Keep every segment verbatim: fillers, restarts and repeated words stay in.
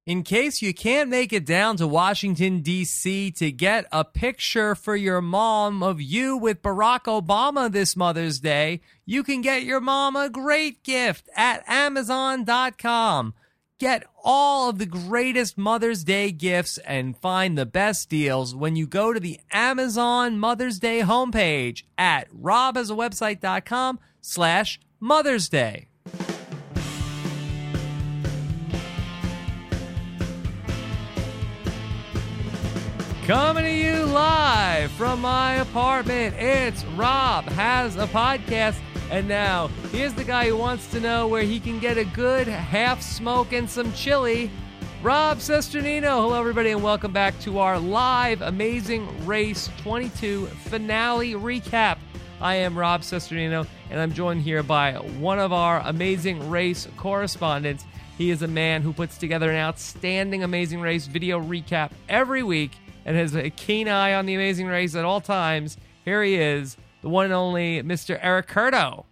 In case you can't make it down to Washington, D C to get a picture for your mom of you with Barack Obama this Mother's Day, you can get your mom a great gift at Amazon dot com. Get all of the greatest Mother's Day gifts and find the best deals when you go to the Amazon Mother's Day homepage at robhasawebsite.com slash Mother's Day. Coming to you live from my apartment, it's Rob Has a Podcast. And now, here's the guy who wants to know where he can get a good half smoke and some chili, Rob Cesternino. Hello, everybody, and welcome back to our live Amazing Race twenty-two finale recap. I am Rob Cesternino, and I'm joined here by one of our Amazing Race correspondents. He is a man who puts together an outstanding Amazing Race video recap every week and has a keen eye on the Amazing Race at all times. Here he is, the one and only Mister Eric Curto.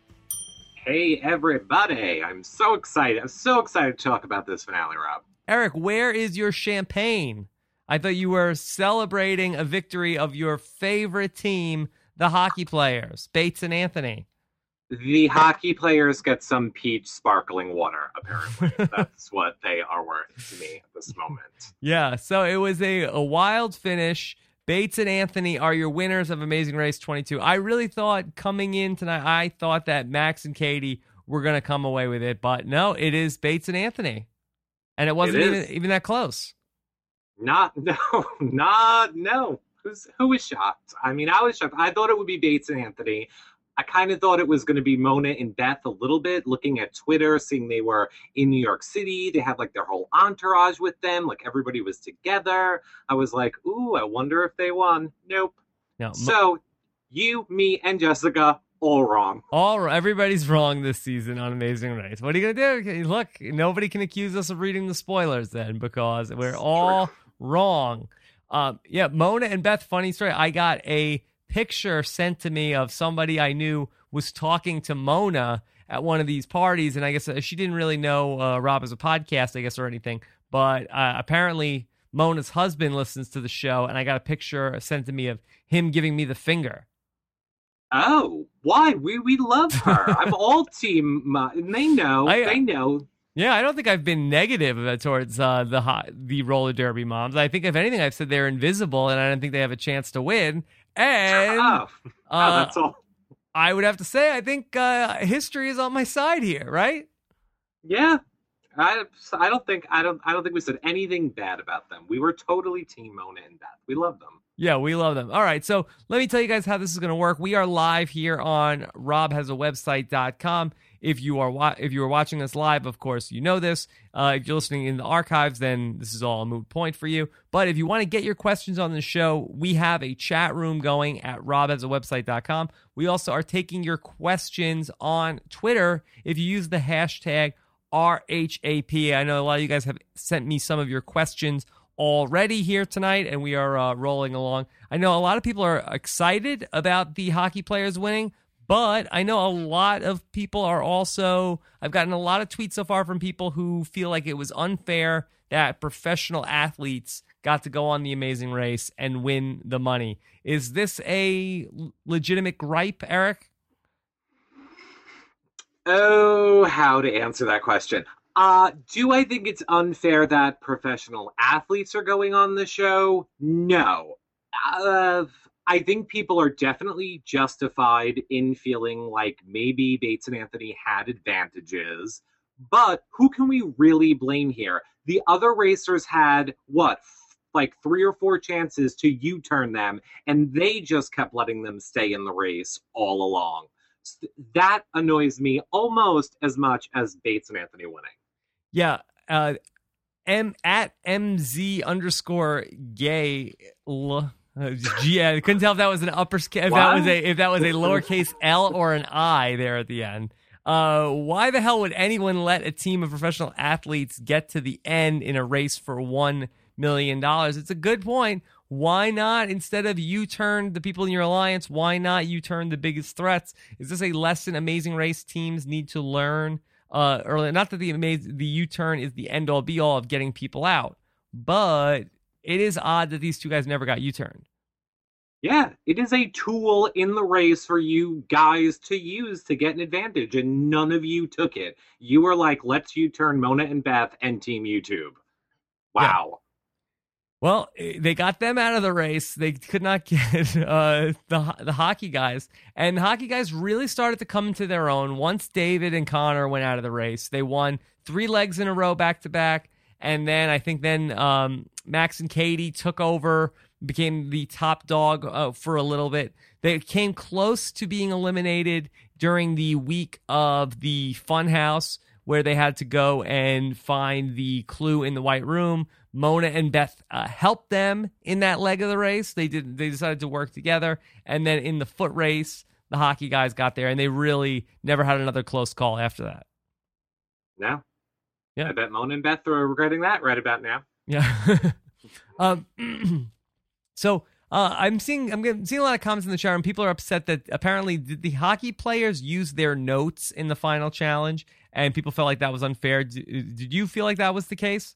Hey, everybody. I'm so excited. I'm so excited to talk about this finale, Rob. Eric, where is your champagne? I thought you were celebrating a victory of your favorite team, the hockey players, Bates and Anthony. The hockey players get some peach sparkling water, apparently. That's what they are worth to me at this moment. Yeah, so it was a, a wild finish. Bates and Anthony are your winners of Amazing Race twenty-two. I really thought coming in tonight, I thought that Max and Katie were going to come away with it, but no, it is Bates and Anthony. And it wasn't it even, even that close. Not, no, not, no. Who's, who was shocked? I mean, I was shocked. I thought it would be Bates and Anthony. I kind of thought it was going to be Mona and Beth a little bit, looking at Twitter, seeing they were in New York City. They had like their whole entourage with them. Like everybody was together. I was like, ooh, I wonder if they won. Nope. No, Mo- so you, me, and Jessica, all wrong. All everybody's wrong this season on Amazing Race. What are you going to do? Look, nobody can accuse us of reading the spoilers then because we're it's all true. wrong. Um, yeah, Mona and Beth, funny story. I got a picture sent to me of somebody I knew was talking to Mona at one of these parties, and I guess she didn't really know uh, Rob as a podcast, I guess, or anything, but uh, apparently Mona's husband listens to the show, and I got a picture sent to me of him giving me the finger. Oh, why? We we love her. I'm all team, uh, and they know, I, they know. Yeah, I don't think I've been negative towards uh, the hot, the roller derby moms. I think, if anything, I've said they're invisible, and I don't think they have a chance to win. And oh, oh, uh, that's all. I would have to say, I think uh, history is on my side here, right? Yeah, I, I don't think I don't I don't think we said anything bad about them. We were totally team Mona and Beth. We love them. Yeah, we love them. All right, so let me tell you guys how this is going to work. We are live here on rob has a website dot com. If you are wa- if you are watching us live, of course, you know this. Uh, if you're listening in the archives, then this is all a moot point for you. But if you want to get your questions on the show, we have a chat room going at rob has a website dot com. We also are taking your questions on Twitter if you use the hashtag R H A P. I know a lot of you guys have sent me some of your questions already here tonight, and we are uh, rolling along. I know a lot of people are excited about the hockey players winning, but I know a lot of people are also, I've gotten a lot of tweets so far from people who feel like it was unfair that professional athletes got to go on the Amazing Race and win the money. Is this a legitimate gripe, Eric? Oh, how to answer that question. Uh, do I think it's unfair that professional athletes are going on the show? No. Uh, I think people are definitely justified in feeling like maybe Bates and Anthony had advantages, but who can we really blame here? The other racers had, what, f- like three or four chances to U-turn them, and they just kept letting them stay in the race all along. That annoys me almost as much as Bates and Anthony winning. Yeah, uh, M at MZ underscore gay. L- Uh, yeah, I couldn't tell if that was an upper if that was a if that was a lowercase L or an I there at the end. Uh, why the hell would anyone let a team of professional athletes get to the end in a race for one million dollars? It's a good point. Why not, instead of you turn the people in your alliance, why not you turn the biggest threats? Is this a lesson Amazing Race teams need to learn uh, earlier. Not that the amaz- the U-turn is the end all be all of getting people out, but it is odd that these two guys never got U-turned. Yeah, it is a tool in the race for you guys to use to get an advantage, and none of you took it. You were like, let's U-turn Mona and Beth and Team YouTube. Wow. Yeah. Well, they got them out of the race. They could not get uh, the the hockey guys. And the hockey guys really started to come into their own once David and Connor went out of the race. They won three legs in a row back to back. And then I think then um, Max and Katie took over, became the top dog uh, for a little bit. They came close to being eliminated during the week of the Funhouse, where they had to go and find the clue in the White Room. Mona and Beth uh, helped them in that leg of the race. They did. They decided to work together. And then in the foot race, the hockey guys got there, and they really never had another close call after that. No. Yeah. I bet Mona and Beth are regretting that right about now. Yeah. um, so uh, I'm seeing I'm seeing a lot of comments in the chat, and people are upset that apparently did the hockey players use their notes in the final challenge, and people felt like that was unfair. Did, did you feel like that was the case?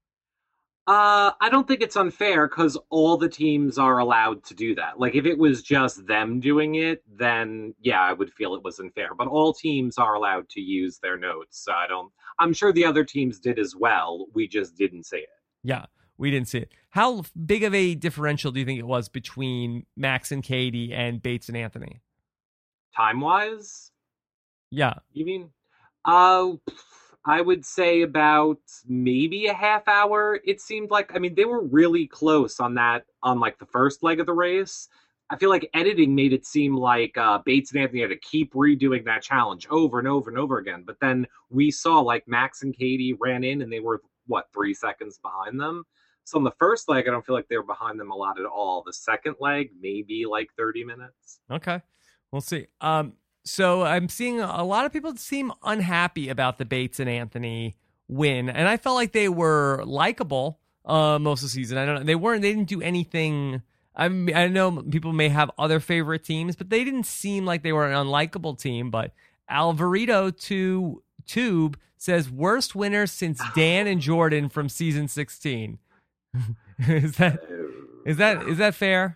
Uh, I don't think it's unfair because all the teams are allowed to do that. Like, if it was just them doing it, then yeah, I would feel it was unfair. But all teams are allowed to use their notes. So I don't. I'm sure the other teams did as well. We just didn't see it. Yeah, we didn't see it. How big of a differential do you think it was between Max and Katie and Bates and Anthony? Time wise? Yeah. You mean? Uh. I would say about maybe a half hour. It seemed like, I mean, they were really close on that, on like the first leg of the race. I feel like editing made it seem like uh, Bates and Anthony had to keep redoing that challenge over and over and over again. But then we saw like Max and Katie ran in and they were, what, three seconds behind them? So on the first leg, I don't feel like they were behind them a lot at all. The second leg, maybe like thirty minutes. Okay. We'll see. Um, So I'm seeing a lot of people seem unhappy about the Bates and Anthony win, and I felt like they were likable uh, most of the season. I don't know, they weren't. They didn't do anything. I mean, I know people may have other favorite teams, but they didn't seem like they were an unlikable team. But Alvarito to Tube says worst winner since Dan and Jordan from season sixteen. is that is that is that fair?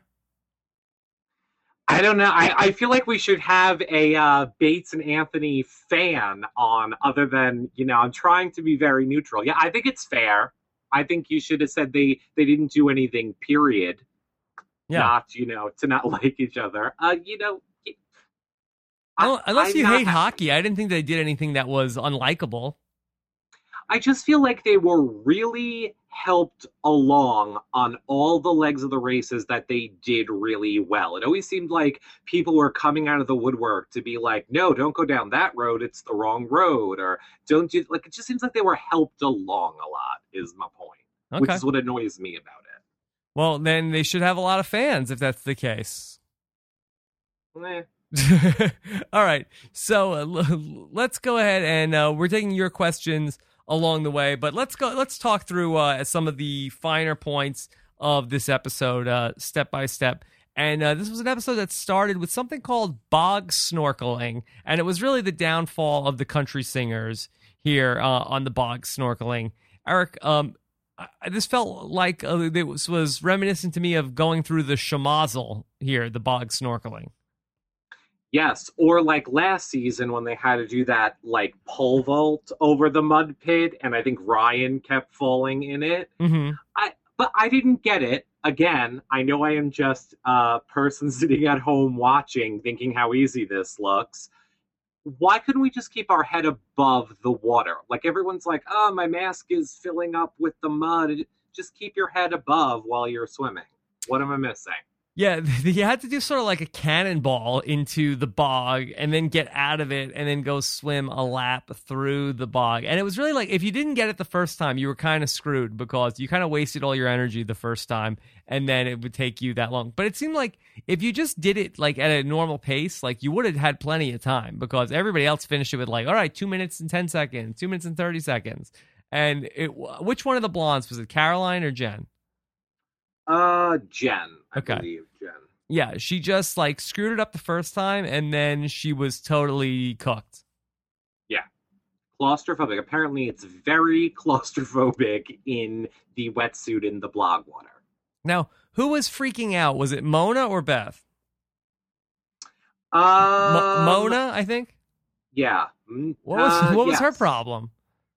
I don't know. I, I feel like we should have a uh, Bates and Anthony fan on other than, you know, I'm trying to be very neutral. Yeah, I think it's fair. I think you should have said they, they didn't do anything, period. Yeah. Not, you know, to not like each other. Uh, you know. I, unless I'm you hate happy. hockey, I didn't think they did anything that was unlikable. I just feel like they were really helped along on all the legs of the races that they did really well. It always seemed like people were coming out of the woodwork to be like, no, don't go down that road. It's the wrong road. Or don't do, like, it just seems like they were helped along a lot is my point, okay. Which is what annoys me about it. Well, then they should have a lot of fans if that's the case. Eh. All right. So uh, let's go ahead and uh, we're taking your questions along the way, but let's go. Let's talk through uh, some of the finer points of this episode, uh, step by step. And uh, this was an episode that started with something called bog snorkeling, and it was really the downfall of the country singers here uh, on the bog snorkeling. Eric, um, I, this felt like uh, it was, was reminiscent to me of going through the Shamazel here, the bog snorkeling. Yes, or like last season when they had to do that like pole vault over the mud pit, and I think Ryan kept falling in it. Mm-hmm. I but I didn't get it. Again, I know I am just a person sitting at home watching, thinking how easy this looks. Why couldn't we just keep our head above the water? Like everyone's like, oh, my mask is filling up with the mud. Just keep your head above while you're swimming. What am I missing? Yeah, you had to do sort of like a cannonball into the bog and then get out of it and then go swim a lap through the bog. And it was really like, if you didn't get it the first time, you were kind of screwed because you kind of wasted all your energy the first time and then it would take you that long. But it seemed like if you just did it like at a normal pace, like you would have had plenty of time because everybody else finished it with like, all right, two minutes and ten seconds, two minutes and thirty seconds. And it, which one of the blondes, was it Caroline or Jen? Uh, Jen, I okay. believe, Jen. Yeah, she just, like, screwed it up the first time, and then she was totally cooked. Yeah. claustrophobic. Apparently, it's very claustrophobic in the wetsuit in the blog water. Now, who was freaking out? Was it Mona or Beth? Um, Mo- Mona, I think. Yeah. What was uh, what was yes. her problem?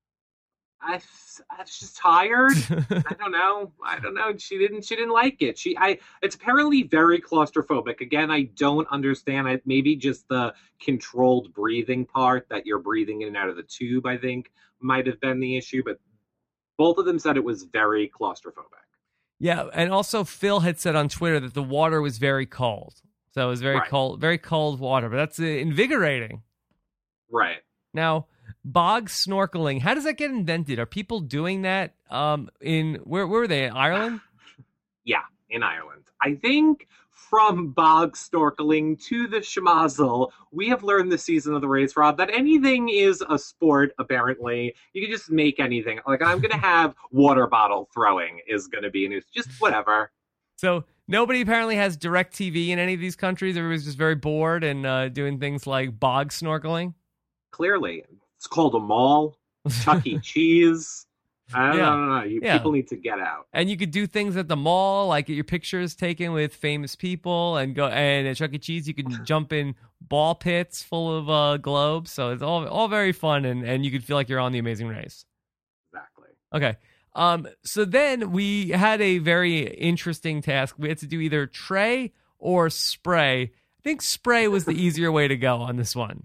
I, I was just tired. I don't know. I don't know. She didn't. She didn't like it. She. I. It's apparently very claustrophobic. Again, I don't understand. I maybe just the controlled breathing part that you're breathing in and out of the tube. I think might have been the issue. But both of them said it was very claustrophobic. Yeah, and also Phil had said on Twitter that the water was very cold. So it was very Right. cold, very cold water. But that's uh, invigorating. Right. Now, bog snorkeling, how does that get invented? Are people doing that um, in, where, where were they, in Ireland? Yeah, in Ireland. I think from bog snorkeling to the schmozzle, we have learned this season of the race, Rob, that anything is a sport, apparently. You can just make anything. Like, I'm going to have water bottle throwing is going to be, and it's just whatever. So nobody apparently has direct T V in any of these countries. Everybody's just very bored and uh, doing things like bog snorkeling. Clearly. It's called a mall, Chuck E. Cheese. I don't Yeah. know. You, Yeah. People need to get out. And you could do things at the mall, like get your pictures taken with famous people, and go. And at Chuck E. Cheese, you can jump in ball pits full of uh, globes. So it's all all very fun, and, and you could feel like you're on The Amazing Race. Exactly. Okay. Um. So then we had a very interesting task. We had to do either tray or spray. I think spray was the easier way to go on this one.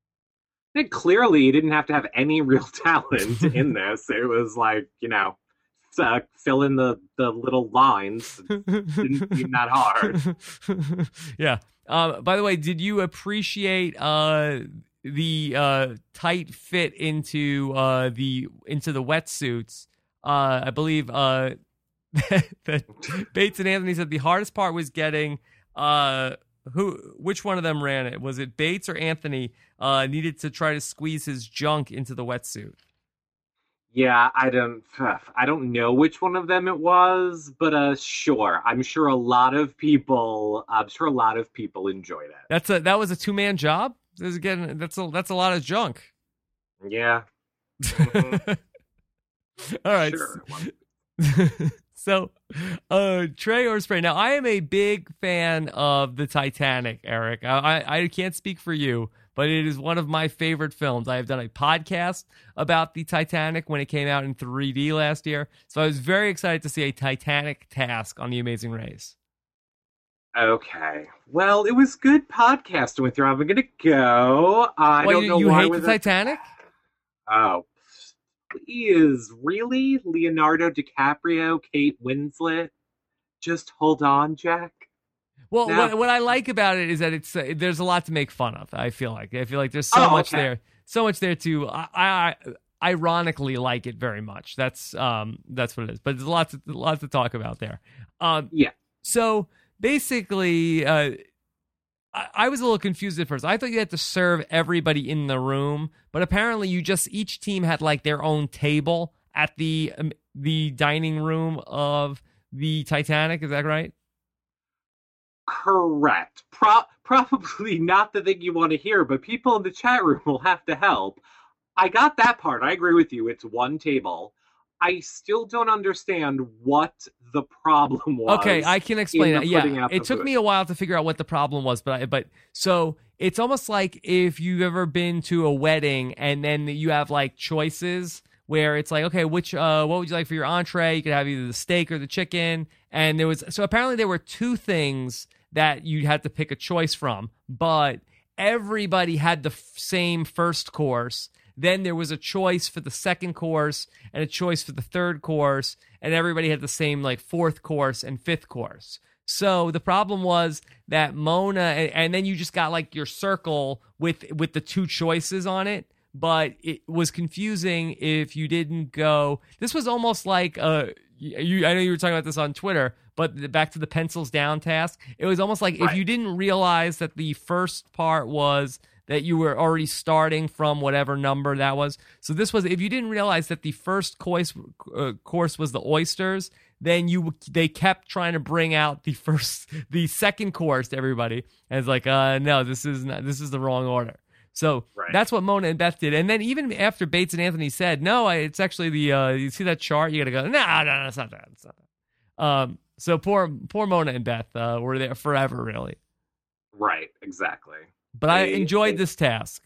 I think clearly you didn't have to have any real talent in this. It was like, you know, uh, fill in the, the little lines. It didn't seem that hard. Yeah. Um, by the way, did you appreciate uh, the uh, tight fit into uh, the into the wetsuits? Uh, I believe uh, that Bates and Anthony said the hardest part was getting uh, who which one of them ran it? Was it Bates or Anthony? Uh, needed to try to squeeze his junk into the wetsuit. Yeah, I don't I don't know which one of them it was, but uh sure. I'm sure a lot of people I'm sure a lot of people enjoyed it. That's a that was a two man job. There's again that's a that's a lot of junk. Yeah. Mm-hmm. All right. Sure. So, uh, tray or spray. Now, I am a big fan of the Titanic, Eric. I, I, I can't speak for you, but it is one of my favorite films. I have done a podcast about the Titanic when it came out in three D last year. So I was very excited to see a Titanic task on The Amazing Race. Okay. Well, it was good podcasting with you. I'm going to go. Uh, I well, don't you, know you why hate with the it. Titanic? Oh, please. Really? Leonardo DiCaprio, Kate Winslet? Just hold on, Jack. Well, No. what, what I like about it is that it's uh, there's a lot to make fun of. I feel like I feel like there's so Oh, much okay. there, so much there to. I, I, I ironically like it very much. That's um that's what it is. But there's lots of lots to talk about there. Um, Yeah. So basically, uh, I, I was a little confused at first. I thought you had to serve everybody in the room, but apparently you just each team had like their own table at the um, the dining room of the Titanic. Is that right? Correct. Pro- probably not the thing you want to hear, but people in the chat room will have to help. I got that part. I agree with you. It's one table. I still don't understand what the problem was. Okay, I can explain in it. the putting Yeah, out it the took food. me a while to figure out what the problem was, but I, but so it's almost like if you've ever been to a wedding and then you have like choices where it's like, okay, which uh, what would you like for your entree? You could have either the steak or the chicken, and there was so apparently there were two things that you had to pick a choice from, but everybody had the f- same first course. Then there was a choice for the second course and a choice for the third course, and everybody had the same like fourth course and fifth course. So the problem was that Mona, and, and then you just got like your circle with with the two choices on it, but it was confusing if you didn't go. This was almost like uh, you. I know you were talking about this on Twitter, but the, back to the pencils down task. It was almost like Right. if you didn't realize that the first part was that you were already starting from whatever number that was. So this was, if you didn't realize that the first course, uh, course was the oysters, then you they kept trying to bring out the first, the second course to everybody. And it's like, uh, no, this is not, this is the wrong order. So Right. that's what Mona and Beth did. And then even after Bates and Anthony said, no, I, it's actually the, uh, you see that chart? You got to go, no, no, no, it's not that. It's not that. Um, so poor, poor Mona and Beth uh, were there forever, really. Right, exactly. But I They- enjoyed they- this task.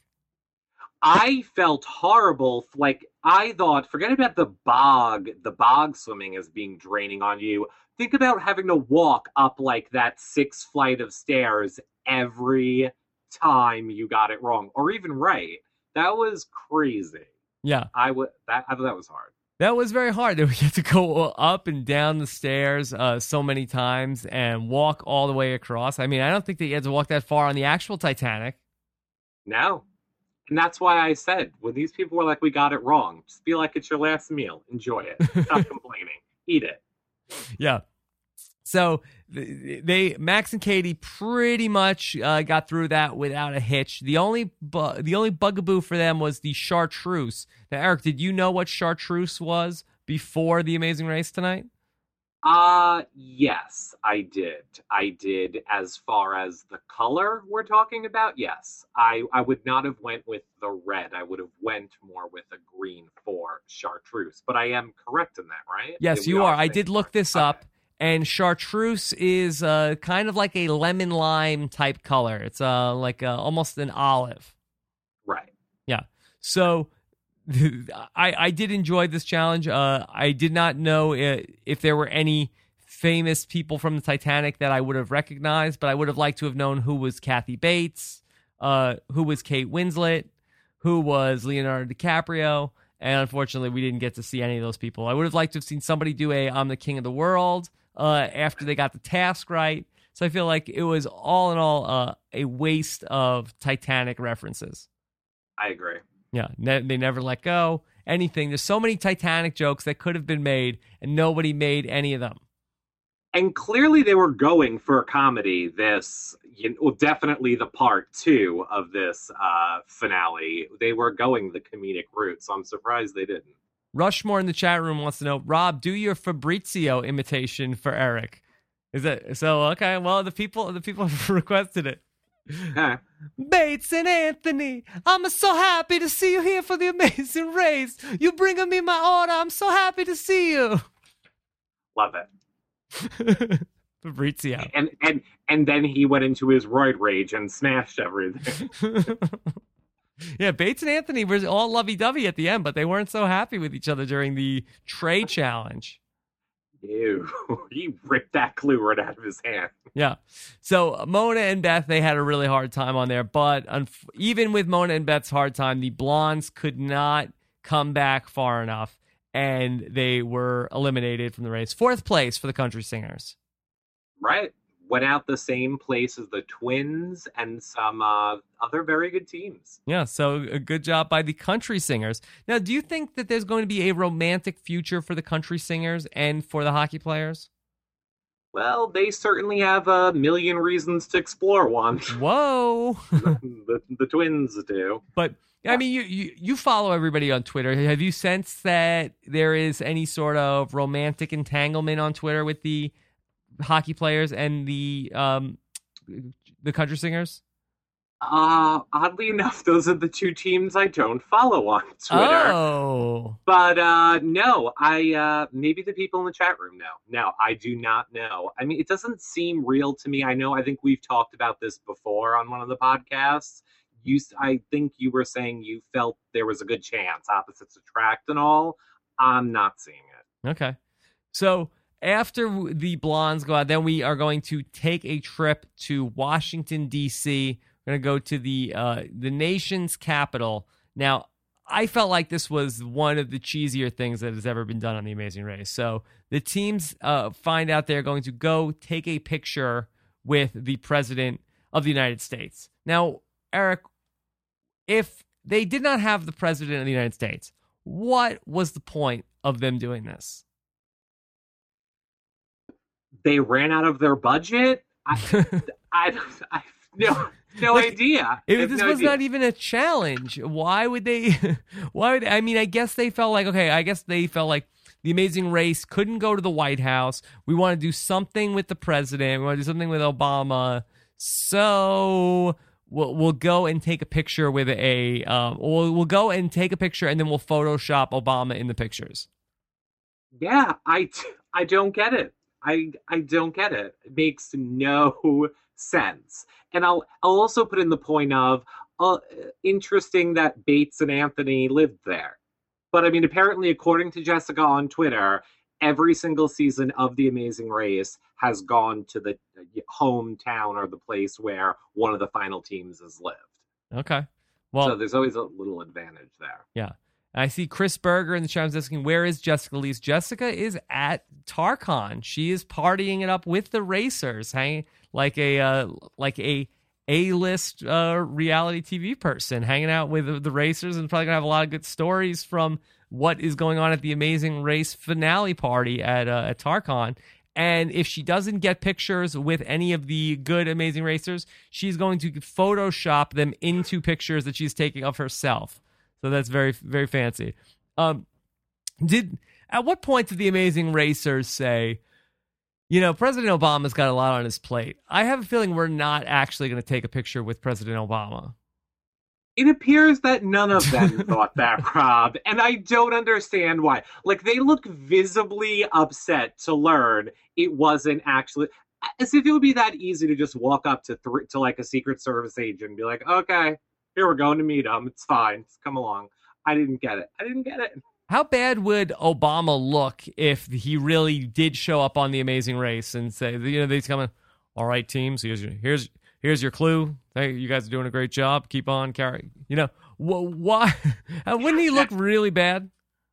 I felt horrible. Like, I thought, forget about the bog, the bog swimming as being draining on you. Think about having to walk up like that six flight of stairs every time you got it wrong, or even right. That was crazy. Yeah. I would that I thought that was hard. That was very hard. We had to go up and down the stairs uh, so many times and walk all the way across. I mean, I don't think that you had to walk that far on the actual Titanic. No. And that's why I said, when these people were like, we got it wrong, just be like, it's your last meal. Enjoy it. Stop complaining. Eat it. Yeah. So they Max and Katie pretty much uh, got through that without a hitch. The only bu- the only bugaboo for them was the chartreuse. Now, Eric, did you know what chartreuse was before the Amazing Race tonight? Uh, yes, I did. I did. As far as the color we're talking about, yes. I, I would not have went with the red. I would have went more with a green for chartreuse. But I am correct in that, right? Yes, That we you are. I saying did look this okay. up. And chartreuse is uh, kind of like a lemon lime type color. It's uh, like uh, almost an olive. Right. Yeah. So I, I did enjoy this challenge. Uh, I did not know if there were any famous people from the Titanic that I would have recognized, but I would have liked to have known who was Kathy Bates, uh, who was Kate Winslet, who was Leonardo DiCaprio. And unfortunately, we didn't get to see any of those people. I would have liked to have seen somebody do a I'm the King of the World uh, after they got the task right. So I feel like it was all in all uh, a waste of Titanic references. I agree. Yeah, ne- they never let go. Anything. There's so many Titanic jokes that could have been made, and nobody made any of them. And clearly they were going for a comedy, this, you know, well, definitely the part two of this uh, finale. They were going the comedic route, so I'm surprised they didn't. Rushmore in the chat room wants to know, Rob, do your Fabrizio imitation for Eric. Is it so? Okay, well, the people the people have requested it. Huh. Bates and Anthony, I'm so happy to see you here for the Amazing Race. You bringing me my order. I'm so happy to see you. Love it. Fabrizio. And and and then he went into his roid rage and smashed everything. Yeah, Bates and Anthony were all lovey-dovey at the end, but they weren't so happy with each other during the tray challenge. Ew. He ripped that clue right out of his hand. Yeah. So Mona and Beth, they had a really hard time on there, but unf- even with Mona and Beth's hard time, the Blondes could not come back far enough, and they were eliminated from the race. Fourth place for the Country Singers. Right. Went out the same place as the Twins and some uh, other very good teams. Yeah, so a good job by the Country Singers. Now, do you think that there's going to be a romantic future for the Country Singers and for the hockey players? Well, they certainly have a million reasons to explore one. Whoa. the, the Twins do. But, I mean, you, you, you follow everybody on Twitter. Have you sensed that there is any sort of romantic entanglement on Twitter with the hockey players and the um the Country Singers? Uh, oddly enough, those are the two teams I don't follow on Twitter. Oh. But uh, no, I uh, maybe the people in the chat room know. No, I do not know. I mean, it doesn't seem real to me. I know. I think we've talked about this before on one of the podcasts. You, I think you were saying you felt there was a good chance opposites attract and all. I'm not seeing it. Okay. So after the Blondes go out, then we are going to take a trip to Washington, D C. We're going to go to the uh, the nation's capital. Now, I felt like this was one of the cheesier things that has ever been done on The Amazing Race. So the teams uh, find out they're going to go take a picture with the President of the United States. Now, Eric, if they did not have the President of the United States, what was the point of them doing this? They ran out of their budget. I, I, I, no, no Like, idea. If I have this no was idea. not even a challenge, why would they? Why would I mean? I guess they felt like okay. I guess they felt like the Amazing Race couldn't go to the White House. We want to do something with the president. We want to do something with Obama. So we'll we'll go and take a picture with a um we'll we'll go and take a picture and then we'll Photoshop Obama in the pictures. Yeah, I I don't get it. I I don't get it. It makes no sense. And I'll I'll also put in the point of uh, interesting that Bates and Anthony lived there. But I mean, apparently, according to Jessica on Twitter, every single season of The Amazing Race has gone to the hometown or the place where one of the final teams has lived. Okay. Well, so there's always a little advantage there. Yeah. I see Chris Berger in the chat asking, where is Jessica Lees? Jessica is at TarCon. She is partying it up with the racers, hanging like a uh, like a A-list uh, reality T V person, hanging out with the racers, and probably gonna have a lot of good stories from what is going on at the Amazing Race finale party at uh, at TarCon. And if she doesn't get pictures with any of the good Amazing Racers, she's going to Photoshop them into pictures that she's taking of herself. So that's very, very fancy. Um, did at what point did the Amazing Racers say, you know, President Obama's got a lot on his plate? I have a feeling we're not actually going to take a picture with President Obama. It appears that none of them thought that, Rob, and I don't understand why. Like, they look visibly upset to learn it wasn't actually, as if it would be that easy to just walk up to th- to like a Secret Service agent and be like, okay, here we're going to meet him. It's fine. Just come along. I didn't get it. I didn't get it. How bad would Obama look if he really did show up on The Amazing Race and say, you know, he's coming, all right, teams, here's your, here's, here's your clue. Hey, you guys are doing a great job. Keep on carrying. You know, wh- why? Wouldn't he look really bad?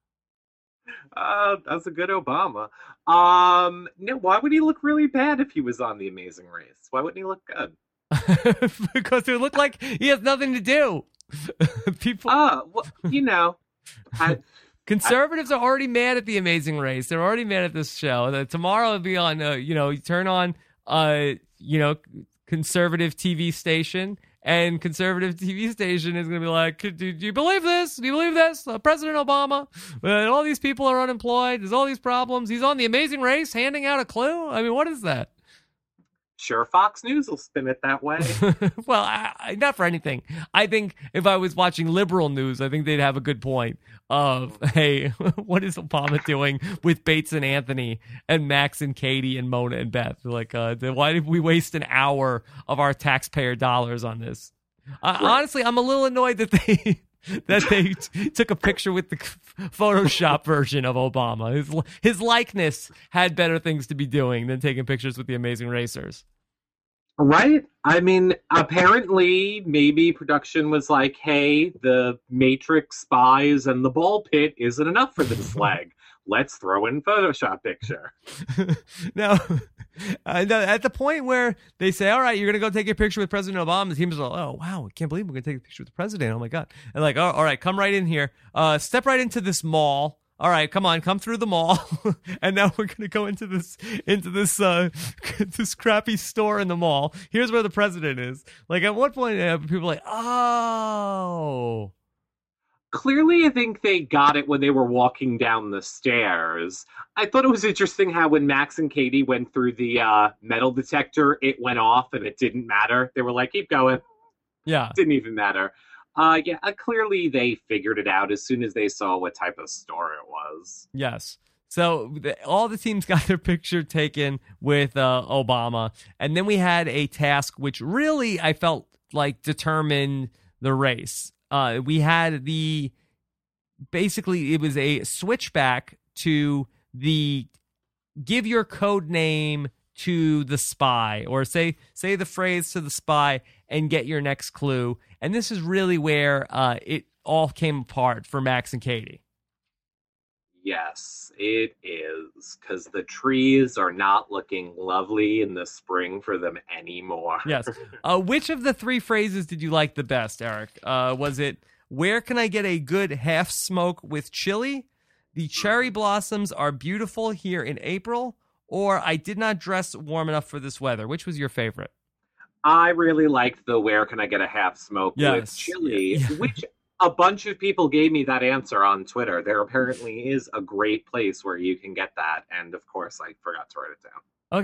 Uh, that's a good Obama. Um, no, why would he look really bad if he was on The Amazing Race? Why wouldn't he look good? Because it would look like he has nothing to do. People. Oh, well, you know. I, Conservatives I, are already mad at The Amazing Race. They're already mad at this show. Uh, tomorrow it'll be on, uh, you know, you turn on, uh, you know, conservative T V station, and conservative T V station is going to be like, do, do you believe this? Do you believe this? Uh, President Obama, uh, all these people are unemployed. There's all these problems. He's on The Amazing Race handing out a clue. I mean, what is that? Sure, Fox News will spin it that way. Well, I, I, not for anything. I think if I was watching liberal news, I think they'd have a good point of, hey, what is Obama doing with Bates and Anthony and Max and Katie and Mona and Beth? Like, uh, why did we waste an hour of our taxpayer dollars on this? Uh, right. Honestly, I'm a little annoyed that they that they t- took a picture with the Photoshop version of Obama. His, his likeness had better things to be doing than taking pictures with the Amazing Racers. Right? I mean, apparently, maybe production was like, hey, the Matrix spies and the ball pit isn't enough for this leg. Let's throw in Photoshop picture. Now, uh, at the point where they say, all right, you're going to go take a picture with President Obama, the team's like, oh, wow, I can't believe we're going to take a picture with the president. Oh, my God. And like, oh, all right, come right in here. Uh, step right into this mall. All right, come on, come through the mall. And now we're going to go into this into this uh, this crappy store in the mall. Here's where the president is. Like, at what point uh, people are like, oh. Clearly, I think they got it when they were walking down the stairs. I thought it was interesting how when Max and Katie went through the uh, metal detector, it went off and it didn't matter. They were like, keep going. Yeah. It didn't even matter. Uh, yeah, uh, clearly they figured it out as soon as they saw what type of store it was. Yes. So the, all the teams got their picture taken with uh, Obama. And then we had a task which really, I felt like, determined the race. Uh, we had the, basically, it was a switchback to the give your code name to the spy, or say say the phrase to the spy and get your next clue. And this is really where uh, it all came apart for Max and Katie. Yes, it is, because the trees are not looking lovely in the spring for them anymore. Yes. Uh, which of the three phrases did you like the best, Eric? Uh, was it, where can I get a good half smoke with chili? The cherry blossoms are beautiful here in April? Or I did not dress warm enough for this weather? Which was your favorite? I really liked the where can I get a half smoke yes. with chili, yeah. which a bunch of people gave me that answer on Twitter. There apparently is a great place where you can get that. And of course, I forgot to write it down. Okay.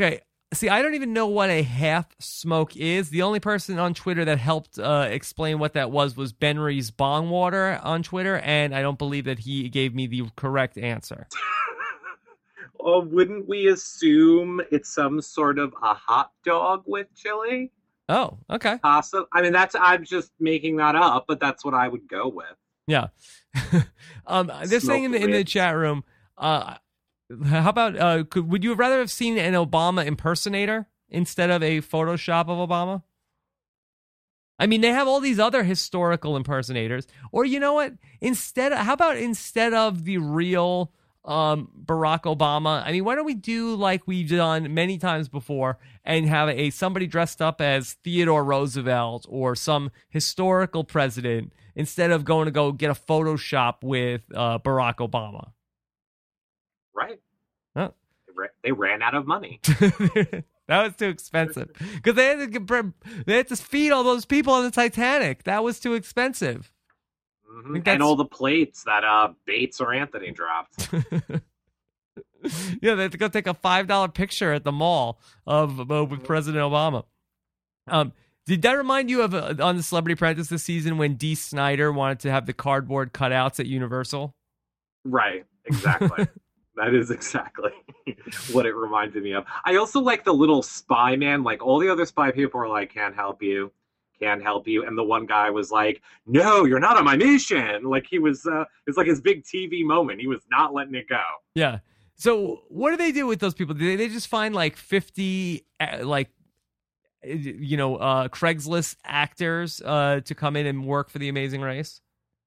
See, I don't even know what a half smoke is. The only person on Twitter that helped uh, explain what that was was Benry's Bong Water on Twitter, and I don't believe that he gave me the correct answer. Oh, wouldn't we assume it's some sort of a hot dog with chili? Oh, okay. Pasta? I mean, that's I'm just making that up, but that's what I would go with. Yeah. um, they're saying in the, in the chat room, uh, how about, uh, could, would you rather have seen an Obama impersonator instead of a Photoshop of Obama? I mean, they have all these other historical impersonators. Or you know what? Instead, how about instead of the real um, Barack Obama, I mean, why don't we do like we've done many times before and have a somebody dressed up as Theodore Roosevelt or some historical president instead of going to go get a Photoshop with uh, Barack Obama? Right. Huh. They ran out of money. That was too expensive because they had to get, they had to feed all those people on the Titanic. That was too expensive. Mm-hmm. And all the plates that uh, Bates or Anthony dropped. Yeah, they had to go take a five dollar picture at the mall of uh, with President Obama. Um, did that remind you of uh, on the Celebrity Apprentice this season when Dee Snider wanted to have the cardboard cutouts at Universal? Right. Exactly. That is exactly what it reminded me of. I also like the little spy man. Like, all the other spy people are like, can't help you, can't help you. And the one guy was like, no, you're not on my mission. Like, he was, uh, it's like his big T V moment. He was not letting it go. Yeah. So what do they do with those people? Do they, they just find like fifty, uh, like, you know, uh, Craigslist actors uh, to come in and work for The Amazing Race?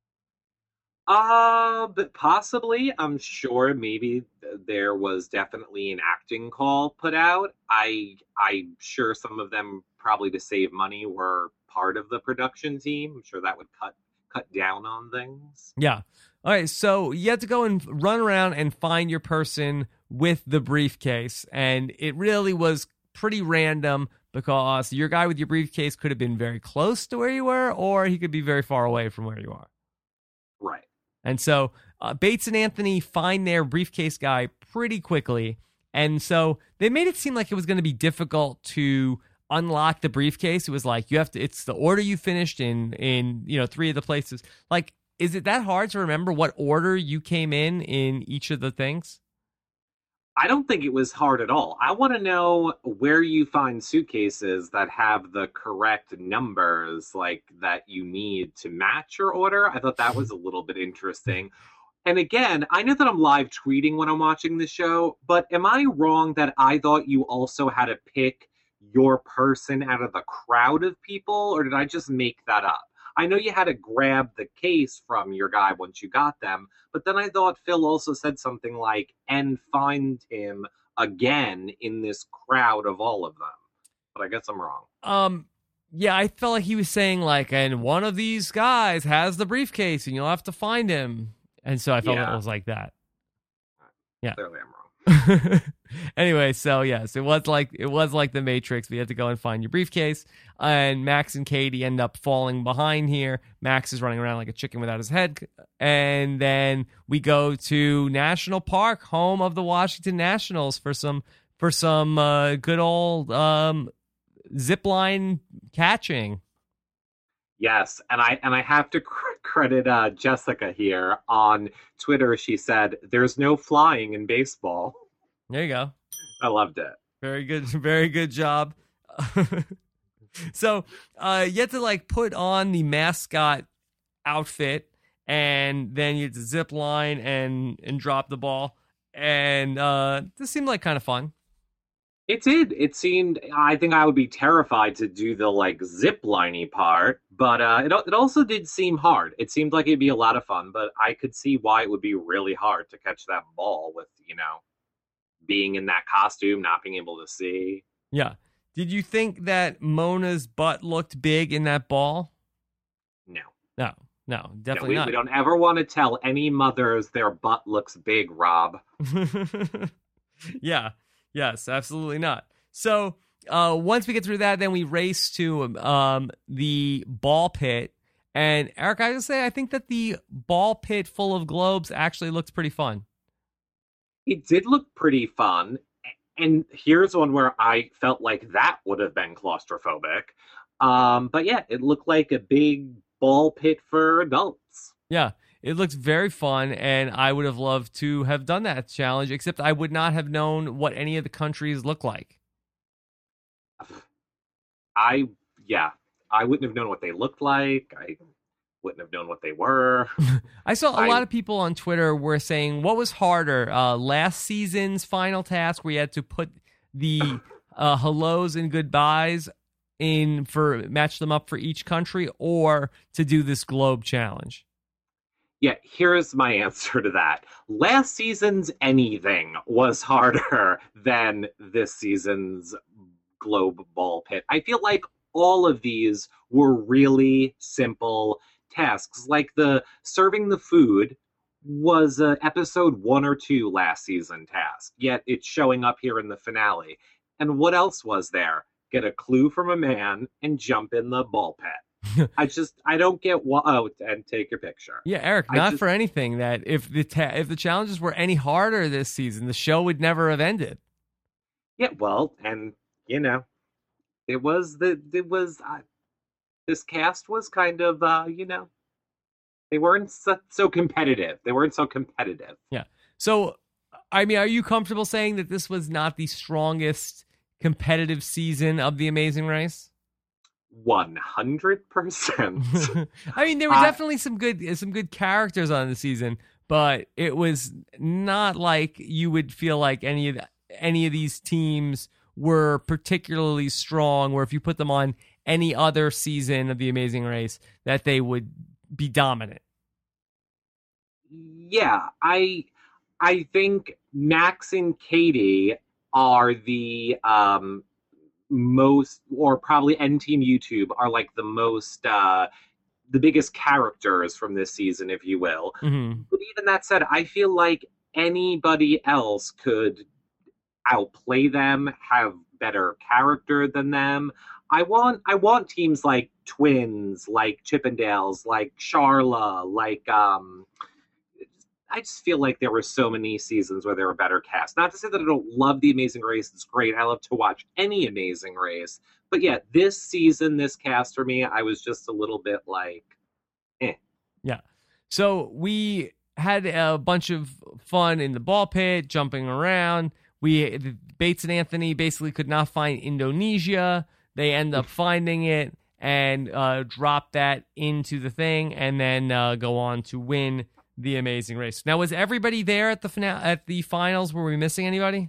Uh, but possibly. I'm sure maybe there was definitely an acting call put out. I I'm sure some of them, probably to save money, were part of the production team. I'm sure that would cut cut down on things. Yeah. All right. So you have to go and run around and find your person with the briefcase, and it really was pretty random because your guy with your briefcase could have been very close to where you were, or he could be very far away from where you are. Right. And so uh, Bates and Anthony find their briefcase guy pretty quickly. And so they made it seem like it was going to be difficult to unlock the briefcase. It was like, you have to, it's the order you finished in, in, you know, three of the places. Like, is it that hard to remember what order you came in in each of the things? I don't think it was hard at all. I want to know where you find suitcases that have the correct numbers, like that you need to match your order. I thought that was a little bit interesting. And again, I know that I'm live tweeting when I'm watching the show, but am I wrong that I thought you also had to pick your person out of the crowd of people, or did I just make that up? I know you had to grab the case from your guy once you got them, but then I thought Phil also said something like, and find him again in this crowd of all of them. But I guess I'm wrong. Um, yeah, I felt like he was saying like, and one of these guys has the briefcase and you'll have to find him. And so I felt yeah. it was like that. Yeah. Clearly I'm wrong. Anyway, so yes, it was like it was like the Matrix. We had to go and find your briefcase, and Max and Katie end up falling behind here. Max is running around like a chicken without his head, and then we go to National Park, home of the Washington Nationals, for some for some uh, good old um, zip line catching. Yes, and I and I have to cr- credit uh, Jessica here on Twitter. She said, "There's no flying in baseball." There you go. I loved it. Very good, very good job. So uh, you have to like put on the mascot outfit, and then you have to zip line and and drop the ball, and uh, this seemed like kind of fun. It did. It seemed, I think I would be terrified to do the, like, zip-liney part, but uh, it, it also did seem hard. It seemed like it'd be a lot of fun, but I could see why it would be really hard to catch that ball with, you know, being in that costume, not being able to see. Yeah. Did you think that Mona's butt looked big in that ball? No. No. No, definitely no, we, not. We don't ever want to tell any mothers their butt looks big, Rob. Yeah. Yes, absolutely not. So uh, once we get through that, then we race to um, the ball pit. And Eric, I just say, I think that the ball pit full of globes actually looks pretty fun. It did look pretty fun. and here's one where I felt like that would have been claustrophobic. Um, but yeah, it looked like a big ball pit for adults. Yeah, it looks very fun, and I would have loved to have done that challenge, except I would not have known what any of the countries look like. I, yeah, I wouldn't have known what they looked like. I wouldn't have known what they were. I saw a I, lot of people on Twitter were saying, what was harder, uh, last season's final task where you had to put the uh, hellos and goodbyes in for match them up for each country, or to do this globe challenge? Yeah, here's my answer to that. Last season's anything was harder than this season's globe ball pit. I feel like all of these were really simple tasks. Like the serving the food was a episode one or two last season task, yet it's showing up here in the finale. And what else was there? Get a clue from a man and jump in the ball pit. I just I don't get what. Oh, and take your picture. Yeah, Eric. I Not just, for anything that if the ta- if the challenges were any harder this season, the show would never have ended. Yeah, well, and you know, it was the it was uh, this cast was kind of uh, you know, they weren't so, so competitive. They weren't so competitive. Yeah. So, I mean, are you comfortable saying that this was not the strongest competitive season of The Amazing Race? One hundred percent. I mean, there were uh, definitely some good some good characters on the season, but it was not like you would feel like any of the, any of these teams were particularly strong, where if you put them on any other season of The Amazing Race, that they would be dominant. Yeah, I I think Max and Katie are the um most, or probably N Team YouTube are like the most uh the biggest characters from this season, if you will. Mm-hmm. But even that said, I feel like anybody else could outplay them, have better character than them. I want I want teams like Twins, like Chippendales, like Sharla, like um I just feel like there were so many seasons where there were better casts. Not to say that I don't love The Amazing Race. It's great. I love to watch any Amazing Race. But yeah, this season, this cast for me, I was just a little bit like, eh. Yeah. So we had a bunch of fun in the ball pit, jumping around. We Bates and Anthony basically could not find Indonesia. They end up finding it and uh, drop that into the thing, and then uh, go on to win The Amazing Race. Now, was everybody there at the final, at the finals? Were we missing anybody?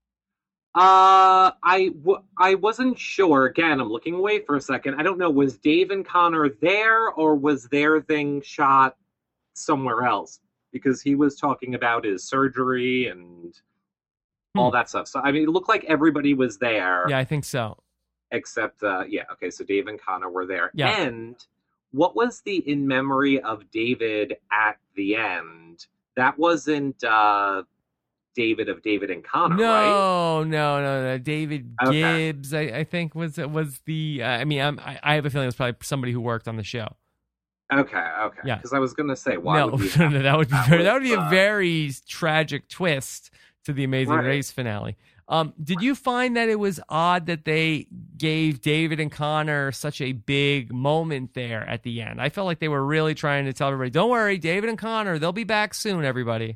Uh, I, w- I wasn't sure. Again, I'm looking away for a second. I don't know. Was Dave and Connor there, or was their thing shot somewhere else? Because he was talking about his surgery and hmm. all that stuff. So, I mean, it looked like everybody was there. Yeah, I think so. Except, uh, yeah, okay, so Dave and Connor were there. Yeah. And what was the in memory of David at the end? That wasn't uh, David of David and Connor, no, right? No, no, no, no. David okay. Gibbs, I, I think, was was the. Uh, I mean, I'm, I, I have a feeling it was probably somebody who worked on the show. Okay, okay. Yeah. Because I was going to say, why no, would we no, that would be that, very, was, that would be uh, a very tragic twist to the Amazing right. Race finale. Um, did you find that it was odd that they gave David and Connor such a big moment there at the end? I felt like they were really trying to tell everybody, don't worry, David and Connor, they'll be back soon, everybody.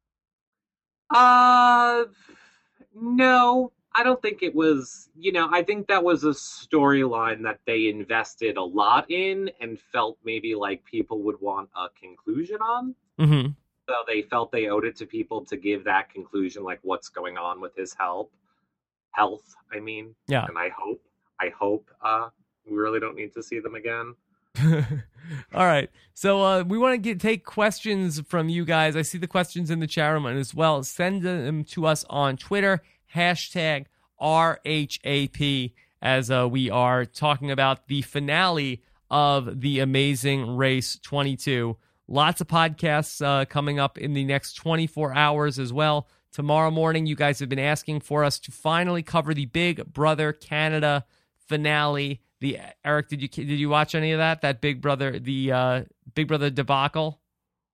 Uh, no, I don't think it was, you know, I think that was a storyline that they invested a lot in and felt maybe like people would want a conclusion on. Mm-hmm. So they felt they owed it to people to give that conclusion, like what's going on with his health. Health, I mean. Yeah. And I hope, I hope uh, we really don't need to see them again. All right. So uh, we want to get take questions from you guys. I see the questions in the chat room as well. Send them to us on Twitter, hashtag R H A P, as uh, we are talking about the finale of The Amazing Race twenty-two. Lots of podcasts uh, coming up in the next twenty-four hours as well. Tomorrow morning, you guys have been asking for us to finally cover the Big Brother Canada finale. The Eric, did you did you watch any of that? That Big Brother, the uh, Big Brother debacle?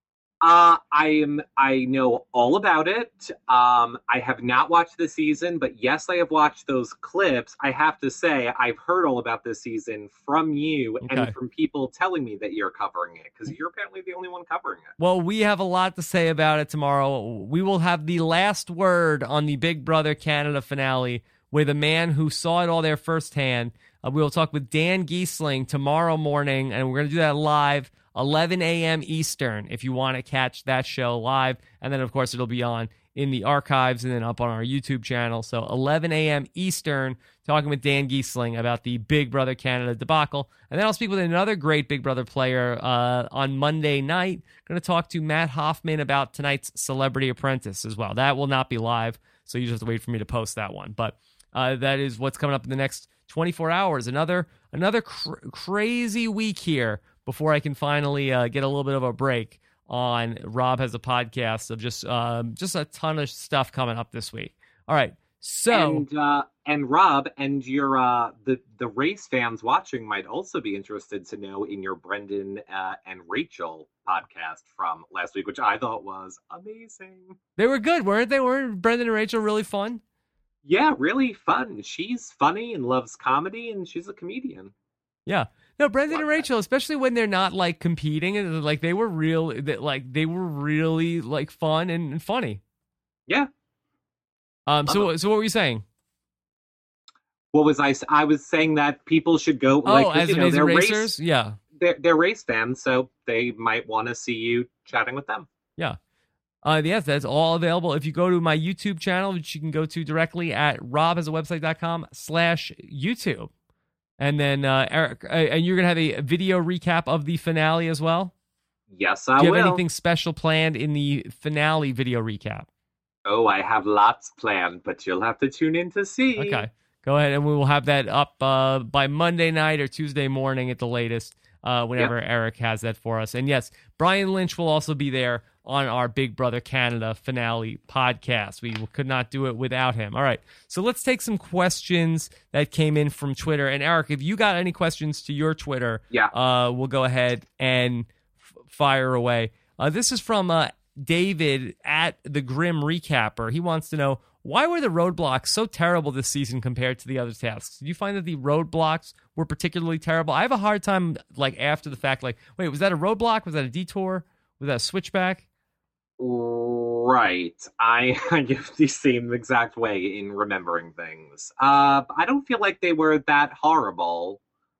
Uh, I am. I know all about it. Um, I have not watched the season, but yes, I have watched those clips. I have to say, I've heard all about this season from you Okay. and from people telling me that you're covering it, because you're apparently the only one covering it. Well, we have a lot to say about it tomorrow. We will have the last word on the Big Brother Canada finale with a man who saw it all there firsthand. Uh, we will talk with Dan Giesling tomorrow morning, and we're going to do that live, eleven a.m. Eastern, if you want to catch that show live. And then, of course, it'll be on in the archives and then up on our YouTube channel. So eleven a.m. Eastern, talking with Dan Giesling about the Big Brother Canada debacle. And then I'll speak with another great Big Brother player uh, on Monday night. Going to talk to Matt Hoffman about tonight's Celebrity Apprentice as well. That will not be live, so you just have to wait for me to post that one. But uh, that is what's coming up in the next twenty-four hours. Another another cr- crazy week here before I can finally uh, get a little bit of a break on Rob Has a Podcast of just um, just a ton of stuff coming up this week. All right, so and uh, and Rob and your uh, the the race fans watching might also be interested to know in your Brendan uh, and Rachel podcast from last week, which I thought was amazing. They were good, weren't they? Weren't Brendan and Rachel really fun? Yeah, really fun. She's funny and loves comedy, and she's a comedian. Yeah. No, Brendan and Love Rachel, especially when they're not like competing, and like they were real, that like they were really like fun and, and funny. Yeah. Um. Love So, them. so what were you saying? What was I? s- I was saying that people should go. Oh, like, 'cause, as you know, Amazing they're Racers, race, yeah, they're, they're race fans, so they might want to see you chatting with them. yeah. Uh, yes, that's all available. If you go to my YouTube channel, which you can go to directly at robhasawebsite.com slash YouTube. And then, uh, Eric, uh, and you're going to have a video recap of the finale as well? Yes, I Do you will. have anything special planned in the finale video recap? Oh, I have lots planned, but you'll have to tune in to see. Okay. Go ahead, and we will have that up uh, by Monday night or Tuesday morning at the latest, uh, whenever Eric has that for us. And yes, Brian Lynch will also be there on our Big Brother Canada finale podcast. We could not do it without him. All right, so let's take some questions that came in from Twitter. And Eric, if you got any questions to your Twitter, Yeah. uh, we'll go ahead and f- fire away. Uh, this is from uh, David at the Grim Recapper. He wants to know, why were the roadblocks so terrible this season compared to the other tasks? Did you find that the roadblocks were particularly terrible? I have a hard time, like, after the fact, like, wait, was that a roadblock? Was that a detour? Was that a switchback? Right. I, I give the same exact way in remembering things. Uh, I don't feel like they were that horrible.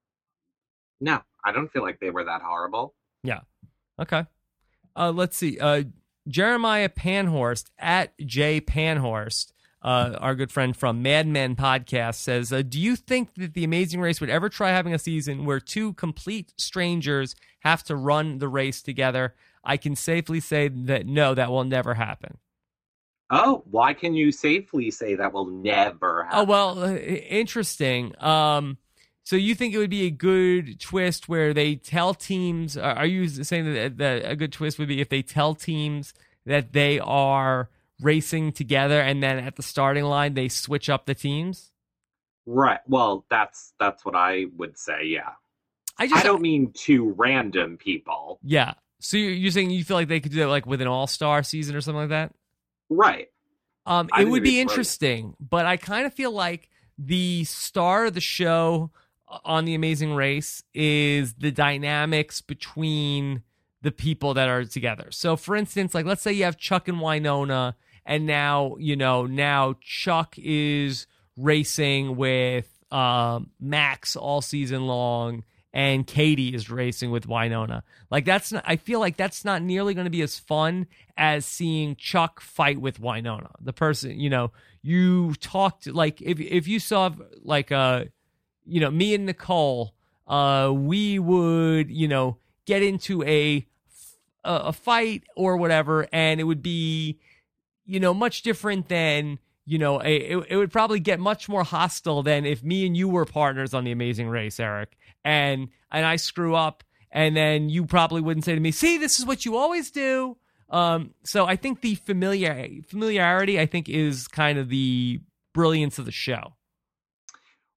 No, I don't feel like they were that horrible. Yeah. Okay. Uh, let's see. Uh, Jeremiah Panhorst at J Panhorst, uh, our good friend from Mad Men Podcast, says, uh, do you think that The Amazing Race would ever try having a season where two complete strangers have to run the race together? I can safely say that no, that will never happen. Oh, why can you safely say that will never happen? Oh, well, uh, interesting. Um, so you think it would be a good twist where they tell teams, are are you saying that, that a good twist would be if they tell teams that they are racing together and then at the starting line they switch up the teams? Right. Well, that's that's what I would say, yeah. I just I don't mean two random people. Yeah. So you're you're saying you feel like they could do that like with an all-star season or something like that? Right. Um, I it think would it'd be be interesting, but I kind of feel like the star of the show on The Amazing Race is the dynamics between the people that are together. So, for instance, like let's say you have Chuck and Winona, and now you know now Chuck is racing with um, Max all season long, and Katie is racing with Winona. Like that's not, I feel like that's not nearly going to be as fun as seeing Chuck fight with Winona. The person, you know, you talked like if if you saw like uh you know, me and Nicole, uh we would, you know, get into a a, a fight or whatever, and it would be, you know, much different than, you know, a, it, it would probably get much more hostile than if me and you were partners on The Amazing Race, Eric, and and I screw up, and then you probably wouldn't say to me, see, this is what you always do. Um, so I think the familiar familiarity, I think, is kind of the brilliance of the show.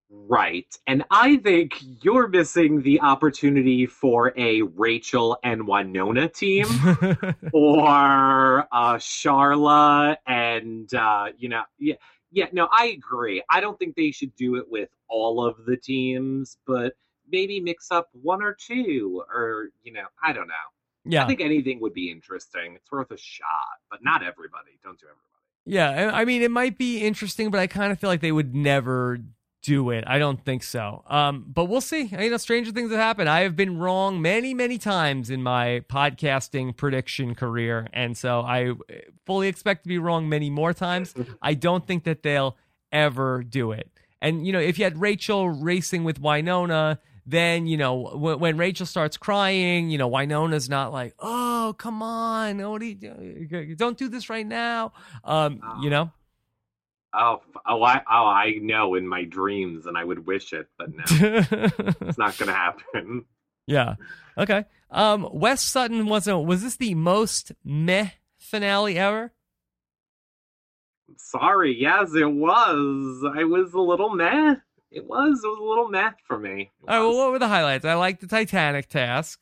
Right. And I think you're missing the opportunity for a Rachel and Winona team or uh Charla and uh you know yeah yeah no I agree. I don't think they should do it with all of the teams, but maybe mix up one or two or you know I don't know. I Yeah. think anything would be interesting. It's worth a shot, but not everybody. Don't do everybody. Yeah, I I mean, it might be interesting, but I kind of feel like they would never do it. I don't think so. Um, but we'll see. You know, stranger things have happened. I have been wrong many, many times in my podcasting prediction career, and so I fully expect to be wrong many more times. I don't think that they'll ever do it. And you know, if you had Rachel racing with Winona, then you know when, when Rachel starts crying, you know Winona's not like, "Oh, come on, what do you do? Don't do this right now." Um, Oh, you know. oh, oh, I, oh, I know in my dreams, and I would wish it, but no, it's not going to happen. Yeah. Okay. Um, Wes Sutton wasn't. Was this the most meh finale ever? Sorry, yes, it was. I was a little meh. It was. It was a little meh for me. It All right. Well, was. what were the highlights? I like the Titanic task.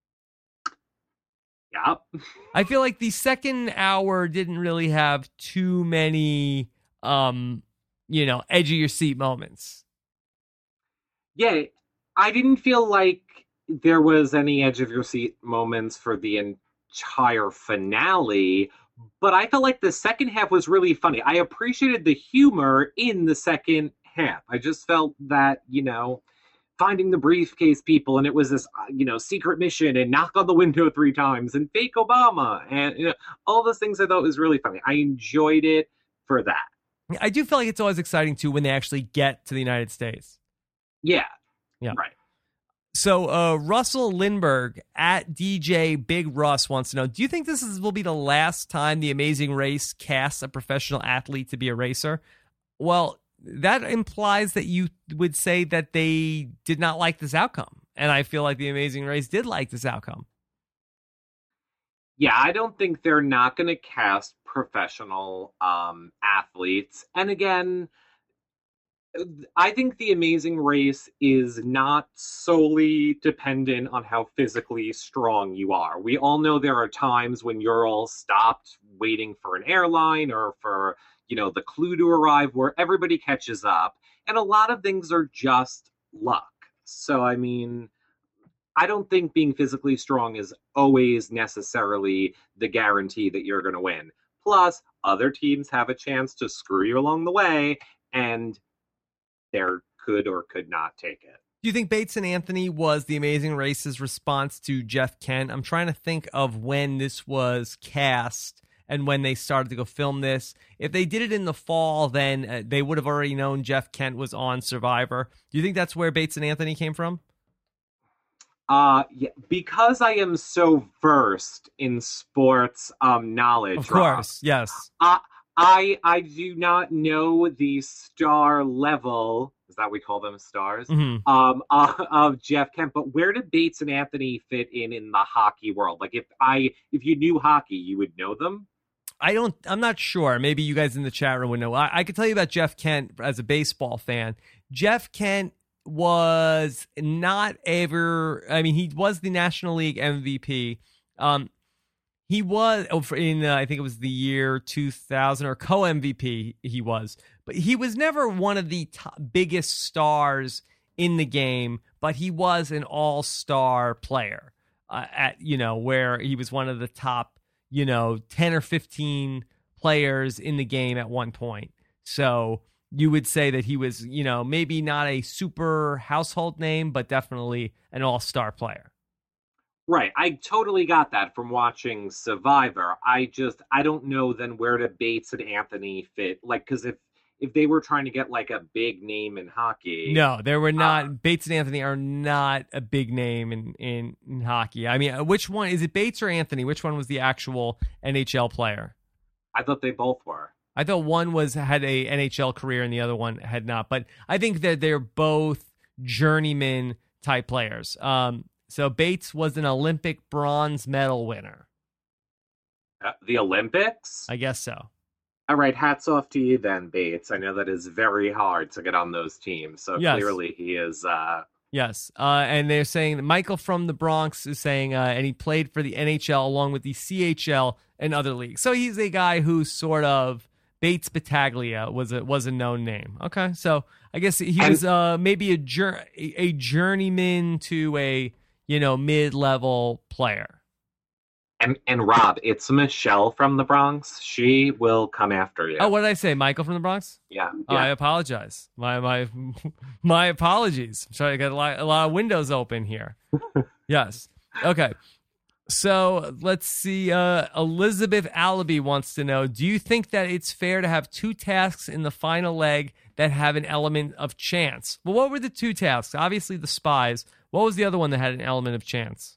Yep. I feel like the second hour didn't really have too many, um, you know, edge of your seat moments. Yeah, I didn't feel like there was any edge of your seat moments for the entire finale, but I felt like the second half was really funny. I appreciated the humor in the second half. I just felt that, you know, finding the briefcase people and it was this, uh, you know, secret mission and knock on the window three times and fake Obama and you know, all those things I thought was really funny. I enjoyed it for that. I do feel like it's always exciting too when they actually get to the United States. Yeah. Yeah. Right. So uh, Russell Lindbergh at D J Big Russ wants to know, do you think this is, will be the last time The Amazing Race casts a professional athlete to be a racer? Well, that implies that you would say that they did not like this outcome. And I feel like The Amazing Race did like this outcome. Yeah, I don't think they're not going to cast professional um, athletes. And again, I think The Amazing Race is not solely dependent on how physically strong you are. We all know there are times when you're all stopped waiting for an airline or for, you know, the clue to arrive where everybody catches up. And a lot of things are just luck. So, I mean, I don't think being physically strong is always necessarily the guarantee that you're going to win. Plus, other teams have a chance to screw you along the way. And there could or could not take it. Do you think Bates and Anthony was The Amazing Race's response to Jeff Kent? I'm trying to think of when this was cast and when they started to go film this. If they did it in the fall, then uh, they would have already known Jeff Kent was on Survivor. Do you think that's where Bates and Anthony came from? Uh, yeah, because I am so versed in sports um, knowledge. Of course, Rob, yes. Uh, I I do not know the star level. Is that what we call them stars? Mm-hmm. Um, uh, of Jeff Kent, but where do Bates and Anthony fit in in the hockey world? Like, if I if you knew hockey, you would know them. I don't. I'm not sure. Maybe you guys in the chat room would know. I, I could tell you about Jeff Kent as a baseball fan. Jeff Kent was not ever. I mean, he was the National League M V P. Um, He was in, uh, I think it was the year two thousand, or co-M V P he was. But he was never one of the top, biggest stars in the game, but he was an all-star player uh, at, you know, where he was one of the top, you know, ten or fifteen players in the game at one point. So you would say that he was, you know, maybe not a super household name, but definitely an all-star player. Right. I totally got that from watching Survivor. I just, I don't know then where do Bates and Anthony fit. Like, because if, if they were trying to get like a big name in hockey. No, there were not. Uh, Bates and Anthony are not a big name in, in, in hockey. I mean, which one? Is it Bates or Anthony? Which one was the actual N H L player? I thought they both were. I thought one was had a N H L career and the other one had not. But I think that they're both journeyman type players. Um, So Bates was an Olympic bronze medal winner. Uh, the Olympics? I guess so. All right, hats off to you then, Bates. I know that is very hard to get on those teams, so Yes. clearly he is. Uh... Yes, uh, and they're saying that Michael from the Bronx is saying, uh, and he played for the N H L along with the C H L and other leagues. So he's a guy who sort of Bates Battaglia was a was a known name. Okay, so I guess he and, was uh, maybe a jour- a journeyman to a you know mid level player. And and Rob, it's Michelle from the Bronx. She will come after you. Oh, what did I say? Michael from the Bronx? Yeah. Oh, yeah. I apologize. My my my apologies. I'm sorry, I got a lot, a lot of windows open here. Yes. Okay. So let's see. Uh, Elizabeth Allaby wants to know: do you think that it's fair to have two tasks in the final leg that have an element of chance? Well, what were the two tasks? Obviously, the spies. What was the other one that had an element of chance?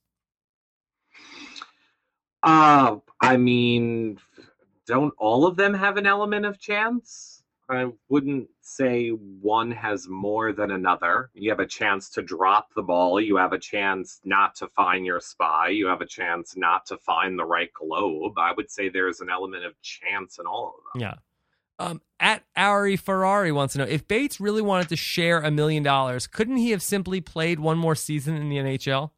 Uh, I mean, don't all of them have an element of chance? I wouldn't say one has more than another. You have a chance to drop the ball. You have a chance not to find your spy. You have a chance not to find the right globe. I would say there's an element of chance in all of them. Yeah. Um, at Ari Ferrari wants to know, if Bates really wanted to share a million dollars, couldn't he have simply played one more season in the N H L?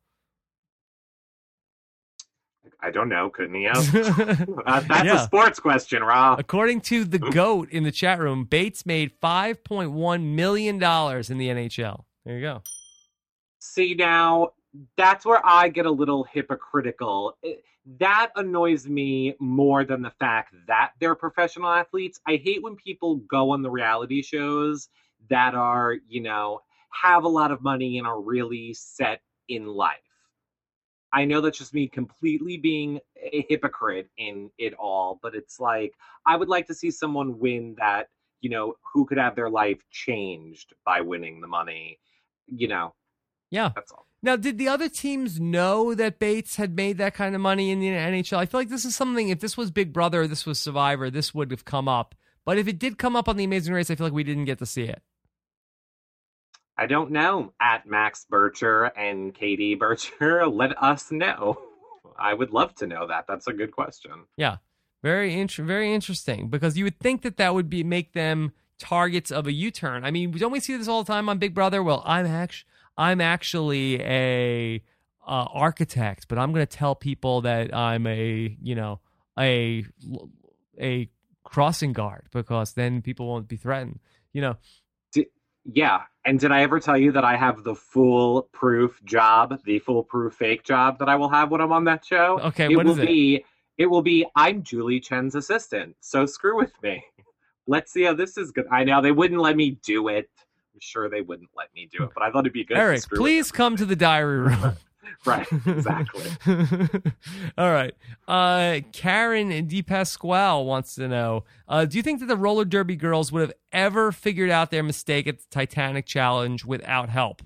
I don't know. Couldn't he have? uh, that's Yeah. a sports question, Rob. According to the GOAT in the chat room, Bates made five point one million dollars in the N H L. There you go. See, now, that's where I get a little hypocritical. It, that annoys me more than the fact that they're professional athletes. I hate when people go on the reality shows that are, you know, have a lot of money and are really set in life. I know that's just me completely being a hypocrite in it all, but it's like, I would like to see someone win that, you know, who could have their life changed by winning the money, you know. Yeah. That's all. Now, did the other teams know that Bates had made that kind of money in the N H L? I feel like this is something, if this was Big Brother, this was Survivor, this would have come up. But if it did come up on The Amazing Race, I feel like we didn't get to see it. I don't know. At Max Bircher and Katie Bircher, let us know. I would love to know that. That's a good question. Yeah, very int- very interesting, because you would think that that would be make them targets of a U-turn. I mean, don't we see this all the time on Big Brother? Well, I'm actually I'm actually a uh, architect, but I'm going to tell people that I'm a you know a a crossing guard, because then people won't be threatened. You know. Yeah. And did I ever tell you that I have the foolproof job, the foolproof fake job that I will have when I'm on that show? Okay, it what will is it? Be, it will be, I'm Julie Chen's assistant, so screw with me. Let's see how this is good. I know they wouldn't let me do it. I'm sure they wouldn't let me do it, but I thought it'd be good. Eric, to screw please come to the diary room. Right, exactly. All right. Uh, Karen DePasquale wants to know, uh, do you think that the roller derby girls would have ever figured out their mistake at the Titanic Challenge without help?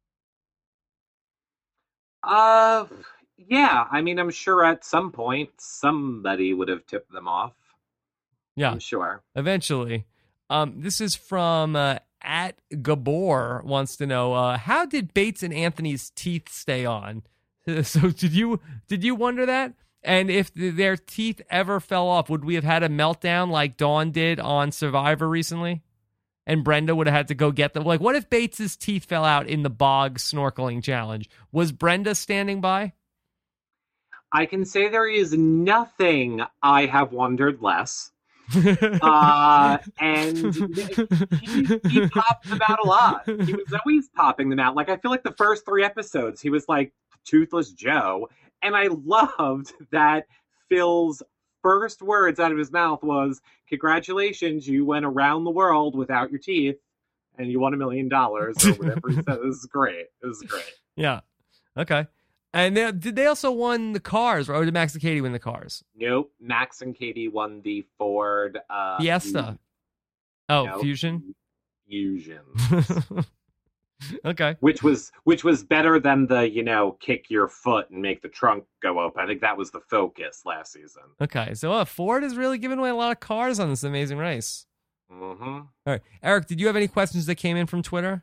Uh, yeah. I mean, I'm sure at some point somebody would have tipped them off. Yeah. I'm sure. Eventually. Um, this is from uh, at Gabor wants to know, uh, how did Bates and Anthony's teeth stay on? So did you did you wonder that? And if th- their teeth ever fell off, would we have had a meltdown like Dawn did on Survivor recently? And Brenda would have had to go get them. Like, what if Bates's teeth fell out in the bog snorkeling challenge? Was Brenda standing by? I can say there is nothing I have wondered less. uh, and he, he popped them out a lot. He was always popping them out. Like, I feel like the first three episodes, he was like Toothless Joe. And I loved that Phil's first words out of his mouth was, congratulations, you went around the world without your teeth and you won a million dollars or whatever he said. It was great. It was great. Yeah. Okay. And they, did they also won the cars, or did Max and Katie win the cars? Nope. Max and Katie won the Ford uh, Fiesta. Oh, no, Fusion? Fusion. Okay. Which was which was better than the, you know, kick your foot and make the trunk go open. I think that was the focus last season. Okay. So uh, Ford is really giving away a lot of cars on this Amazing Race. Mm-hmm. All right. Eric, did you have any questions that came in from Twitter?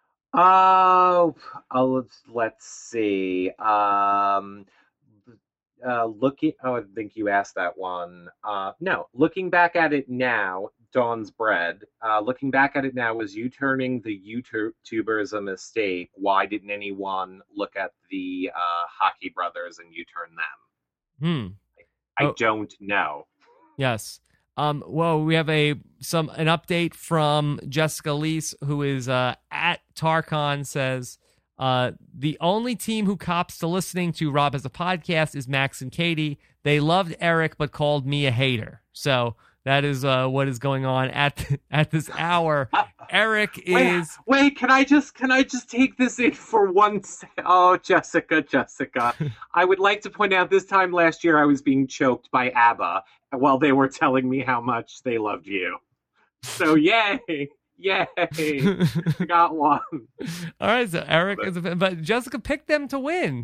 Oh, uh, let's, let's see. Um, uh, looking. Oh, I think you asked that one. Uh, no, looking back at it now, Dawn's Bread. Uh, looking back at it now, was you turning the YouTubers a mistake? Why didn't anyone look at the uh, Hockey Brothers and you turn them? Hmm. I Oh. don't know. Yes. Um, well, we have a some an update from Jessica Leese, who is uh, at Tarcon, says uh, the only team who cops to listening to Rob as a podcast is Max and Katie. They loved Eric, but called me a hater. So that is uh, what is going on at at this hour. Eric is. Wait, wait, can I just can I just take this in for one sec? Oh, Jessica, Jessica. I would like to point out this time last year I was being choked by ABBA while they were telling me how much they loved you. So yay. Yay. I got one. All right, so Eric But- is a fan, but Jessica picked them to win.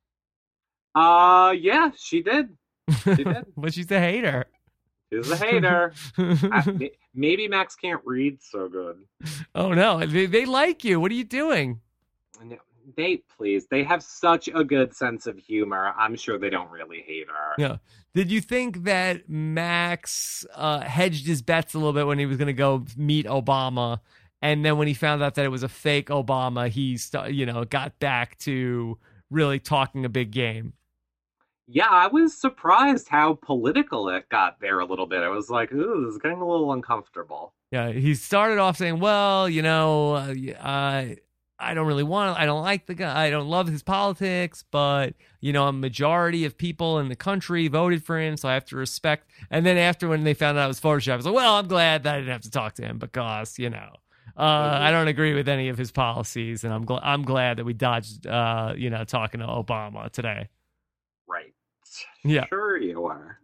Uh yeah, she did. did. But she's a hater. She's a hater. I- may- maybe Max can't read so good. Oh no, they, they like you. What are you doing? No, They please, they have such a good sense of humor. I'm sure they don't really hate her. Yeah. Did you think that Max uh, hedged his bets a little bit when he was going to go meet Obama, and then when he found out that it was a fake Obama, he st- you know got back to really talking a big game? Yeah, I was surprised how political it got there a little bit. I was like, ooh, this is getting a little uncomfortable. Yeah, he started off saying, "Well, you know, uh, I I don't really want, I don't like the guy, I don't love his politics, but you know, a majority of people in the country voted for him, so I have to respect." And then after when they found out it was Photoshop, I was like, "Well, I'm glad that I didn't have to talk to him because you know, uh, I don't agree with any of his policies, and I'm glad I'm glad that we dodged, uh, you know, talking to Obama today." Right. Yeah. Sure you are.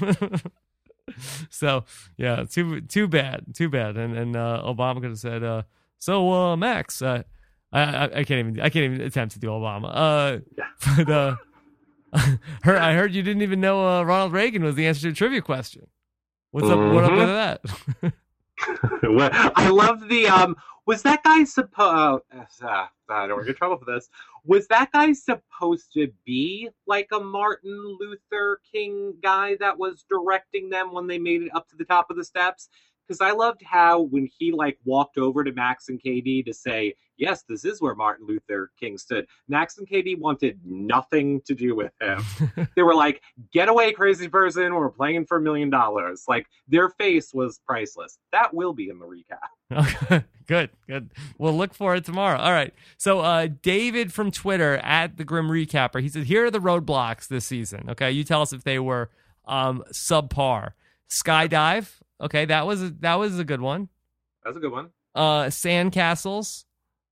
So yeah, too too bad, too bad. And and uh, Obama could have said, uh, "So uh, Max, uh, I, I I can't even I can't even attempt to do Obama." Uh, Yeah. but uh, her, I heard you didn't even know uh, Ronald Reagan was the answer to a trivia question. What's up? What up with that? Well, I love the um was that guy supposed uh, I don't want to get in trouble for this. Was that guy supposed to be like a Martin Luther King guy that was directing them when they made it up to the top of the steps? Because I loved how when he like walked over to Max and K D to say, yes, this is where Martin Luther King stood, Max and K D wanted nothing to do with him. They were like, get away, crazy person, we're playing for a million dollars. Like, their face was priceless. That will be in the recap. Okay, good, good. We'll look for it tomorrow. All right. So uh, David from Twitter at the Grim Recapper, he said, here are the roadblocks this season. Okay, you tell us if they were um, subpar. Skydive. Okay, that was a, that was a good one. That's a good one. Uh, sandcastles.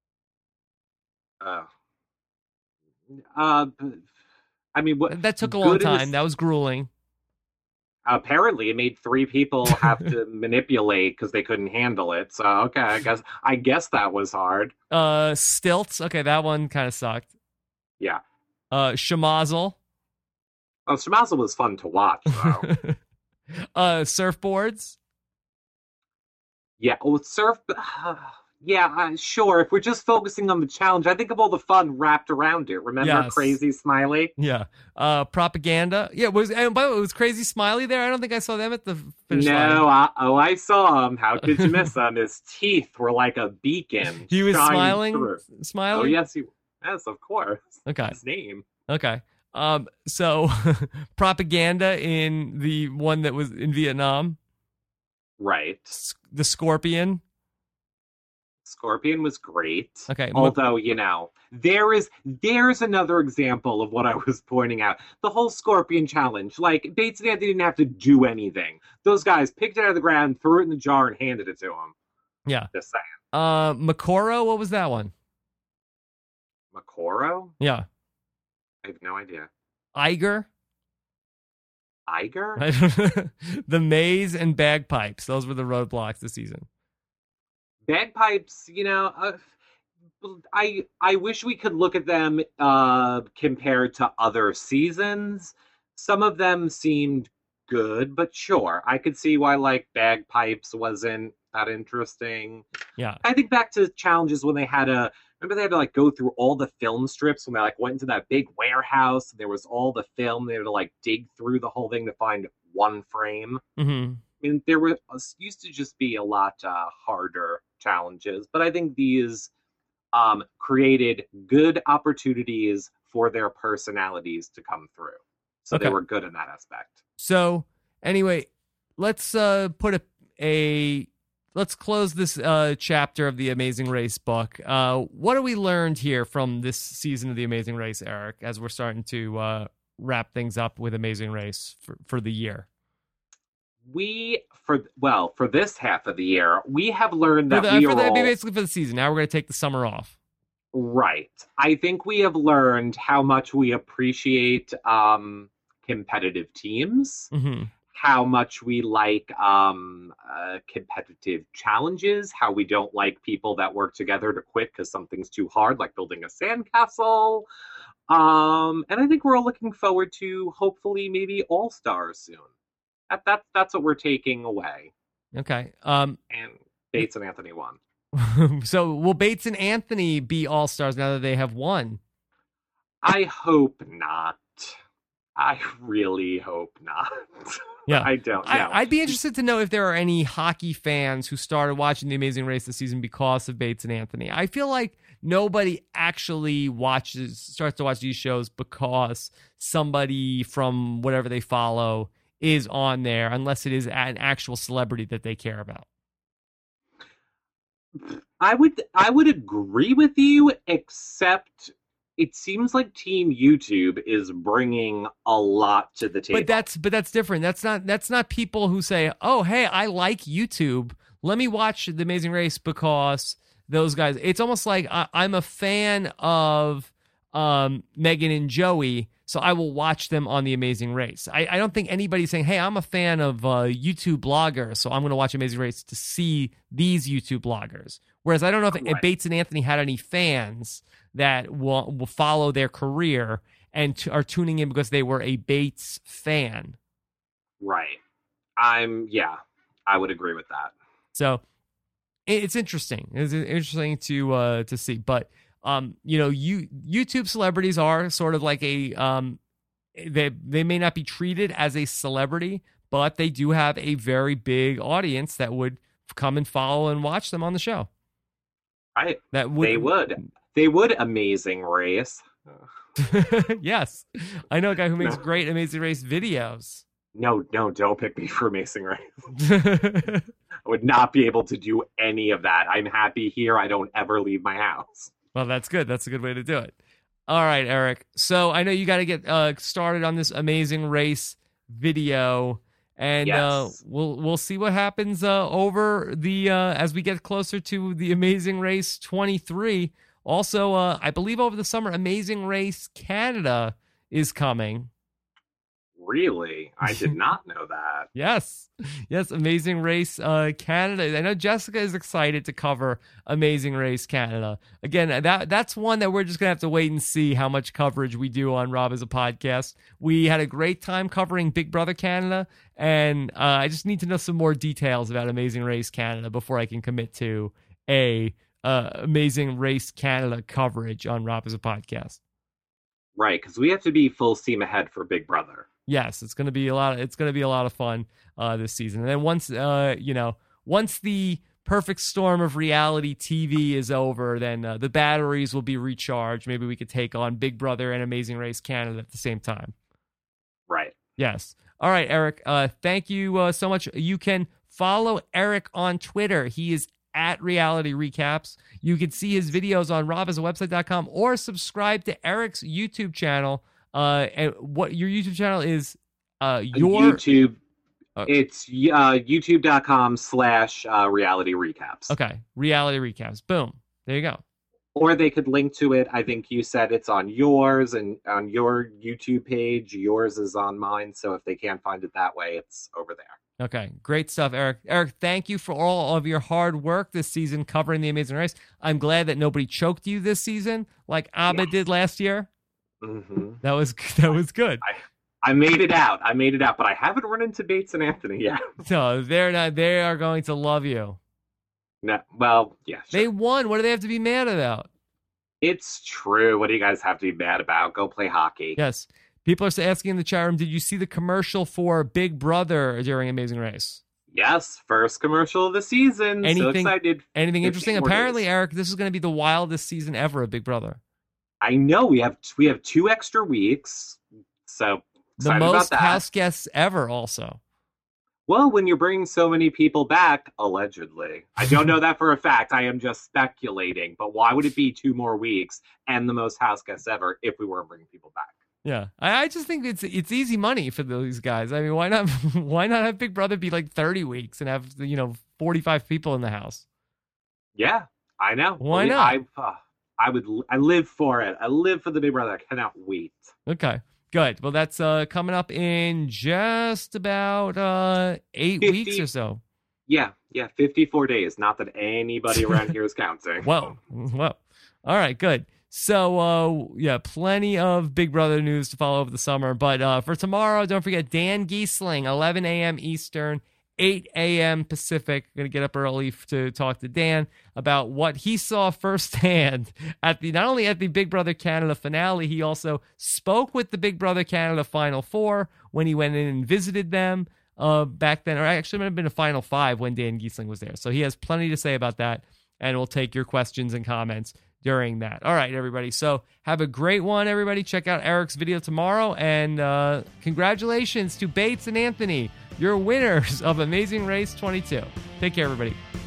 Uh, uh, I mean, what? That took a long good in the time. s- That was grueling. Apparently, it made three people have to manipulate because they couldn't handle it. So, okay, I guess I guess that was hard. Uh, stilts. Okay, that one kind of sucked. Yeah. Uh, Shemazel. Oh, Shemazel was fun to watch, though. uh, surfboards. Yeah. Oh, surf. Yeah, uh, sure. If we're just focusing on the challenge, I think of all the fun wrapped around it. Remember Yes. Crazy Smiley? Yeah. Uh, propaganda. Yeah. Was and by the way, was Crazy Smiley there? I don't think I saw them at the finish line. No, I, oh, I saw him. How could you miss him? His teeth were like a beacon. He was shining smiling. through. Smiling. Oh, yes, he. Yes, of course. Okay. His name. Okay. Um. So, propaganda in the one that was in Vietnam. Right. S- The Scorpion. Scorpion was great. Okay. Although, you know, there is there's another example of what I was pointing out. The whole Scorpion challenge. Like, Bates and Anthony didn't have to do anything. Those guys picked it out of the ground, threw it in the jar, and handed it to him. Yeah. Just saying. Uh, Makoro. What was that one? Makoro? Yeah. I have no idea. Iger. Iger? I don't know. The maze and bagpipes. Those were the roadblocks this season. Bagpipes, you know, uh, I I wish we could look at them uh, compared to other seasons. Some of them seemed good, but sure, I could see why like Bagpipes wasn't that interesting. Yeah. I think back to challenges when they had a remember they had to like go through all the film strips when they like went into that big warehouse. There was all the film. They had to like dig through the whole thing to find one frame. Mm-hmm. I mean, there were used to just be a lot uh, harder challenges, but I think these um, created good opportunities for their personalities to come through. So Okay. they were good in that aspect. So anyway, let's uh, put a, a let's close this uh, chapter of the Amazing Race book. Uh, what have we learned here from this season of the Amazing Race, Eric, as we're starting to uh, wrap things up with Amazing Race for, for the year? We for well for this half of the year, we have learned that for the, we for are the, all, basically for the season. Now we're going to take the summer off. Right. I think we have learned how much we appreciate um, competitive teams, Mm-hmm. how much we like um, uh, competitive challenges, how we don't like people that work together to quit because something's too hard, like building a sandcastle. Um, and I think we're all looking forward to hopefully maybe All Stars soon. That, that, that's what we're taking away. Okay. Um, And Bates and Anthony won. so will Bates and Anthony be all stars now that they have won? I hope not. I really hope not. Yeah, I don't know. I, I'd be interested to know if there are any hockey fans who started watching The Amazing Race this season because of Bates and Anthony. I feel like nobody actually watches, starts to watch these shows because somebody from whatever they follow is on there, unless it is an actual celebrity that they care about. I would I would agree with you, except it seems like Team YouTube is bringing a lot to the table. But that's but that's different. That's not that's not people who say, "Oh, hey, I like YouTube. Let me watch The Amazing Race because those guys." It's almost like I, I'm a fan of um, Megan and Joey, so I will watch them on The Amazing Race. I, I don't think anybody's saying, "Hey, I'm a fan of uh, YouTube bloggers, so I'm going to watch Amazing Race to see these YouTube bloggers." Whereas I don't know if, Right. if Bates and Anthony had any fans that will, will follow their career and t- are tuning in because they were a Bates fan. Right. I'm yeah, I would agree with that. So it, it's interesting. It's interesting to uh, to see. But um, you know, you YouTube celebrities are sort of like a um, they they may not be treated as a celebrity, but they do have a very big audience that would come and follow and watch them on the show. Right. That would They would. They would Amazing Race. Yes, I know a guy who makes No. great Amazing Race videos. No, no, don't pick me for Amazing Race. I would not be able to do any of that. I'm happy here. I don't ever leave my house. Well, that's good. That's a good way to do it. All right, Eric. So I know you got to get uh, started on this Amazing Race video, and Yes. uh, we'll we'll see what happens uh, over the uh, as we get closer to the Amazing Race twenty-three. Also, uh, I believe over the summer, Amazing Race Canada is coming. Really? I did not know that. Yes. Yes, Amazing Race uh, Canada. I know Jessica is excited to cover Amazing Race Canada. Again, that that's one that we're just going to have to wait and see how much coverage we do on Rob as a podcast. We had a great time covering Big Brother Canada, and uh, I just need to know some more details about Amazing Race Canada before I can commit to a uh, Amazing Race Canada coverage on Rob as a podcast. Right, because we have to be full steam ahead for Big Brother. Yes, it's going to be a lot. Of, it's going to be a lot of fun uh, this season. And then once, uh, you know, once the perfect storm of reality T V is over, then uh, the batteries will be recharged. Maybe we could take on Big Brother and Amazing Race Canada at the same time. Right. Yes. All right, Eric. Uh, thank you uh, so much. You can follow Eric on Twitter. He is at Reality Recaps. You can see his videos on rob as a website dot com or subscribe to Eric's YouTube channel. Uh, and what your YouTube channel is, uh, your YouTube. Uh, It's uh, youtube.com slash uh, reality recaps. okay, Reality Recaps. Boom. There you go. Or they could link to it. I think you said it's on yours and on your YouTube page. Yours is on mine. So if they can't find it that way, it's over there. Okay, great stuff, Eric. Eric, thank you for all of your hard work this season covering the Amazing Race. I'm glad that nobody choked you this season like Abba Yes. did last year. Mm-hmm. That was that was good. I made it out. I made it out, but I haven't run into Bates and Anthony yet. So they're not. They are going to love you. No, well, yeah, sure. They won. What do they have to be mad about? It's true. What do you guys have to be mad about? Go play hockey. Yes. People are asking in the chat room, did you see the commercial for Big Brother during Amazing Race? Yes, first commercial of the season. Anything, so excited. Anything interesting? Apparently, days. Eric, this is going to be the wildest season ever of Big Brother. I know. We have we have two extra weeks. So the most house guests ever also. Well, when you're bringing so many people back, allegedly. I don't know that for a fact. I am just speculating. But why would it be two more weeks and the most house guests ever if we weren't bringing people back? Yeah, I, I just think it's it's easy money for these guys. I mean, why not why not have Big Brother be like thirty weeks and have, you know, forty-five people in the house? Yeah, I know. Why I mean, not? I, uh, I would. I live for it. I live for the Big Brother. I cannot wait. Okay. Good. Well, that's uh, coming up in just about uh, eight fifty weeks or so. Yeah, yeah, fifty-four days. Not that anybody around here is counting. Whoa, whoa. All right, good. So, uh, yeah, plenty of Big Brother news to follow over the summer. But uh, for tomorrow, don't forget Dan Giesling, eleven a.m. Eastern, eight a.m. Pacific. Going to get up early to talk to Dan about what he saw firsthand at the not only at the Big Brother Canada finale, he also spoke with the Big Brother Canada Final Four when he went in and visited them uh, back then. Or actually, it might have been a Final Five when Dan Giesling was there. So he has plenty to say about that, and we'll take your questions and comments during that. All right, everybody. So have a great one, everybody. Check out Eric's video tomorrow, and uh, congratulations to Bates and Anthony, your winners of Amazing Race twenty-two. Take care, everybody.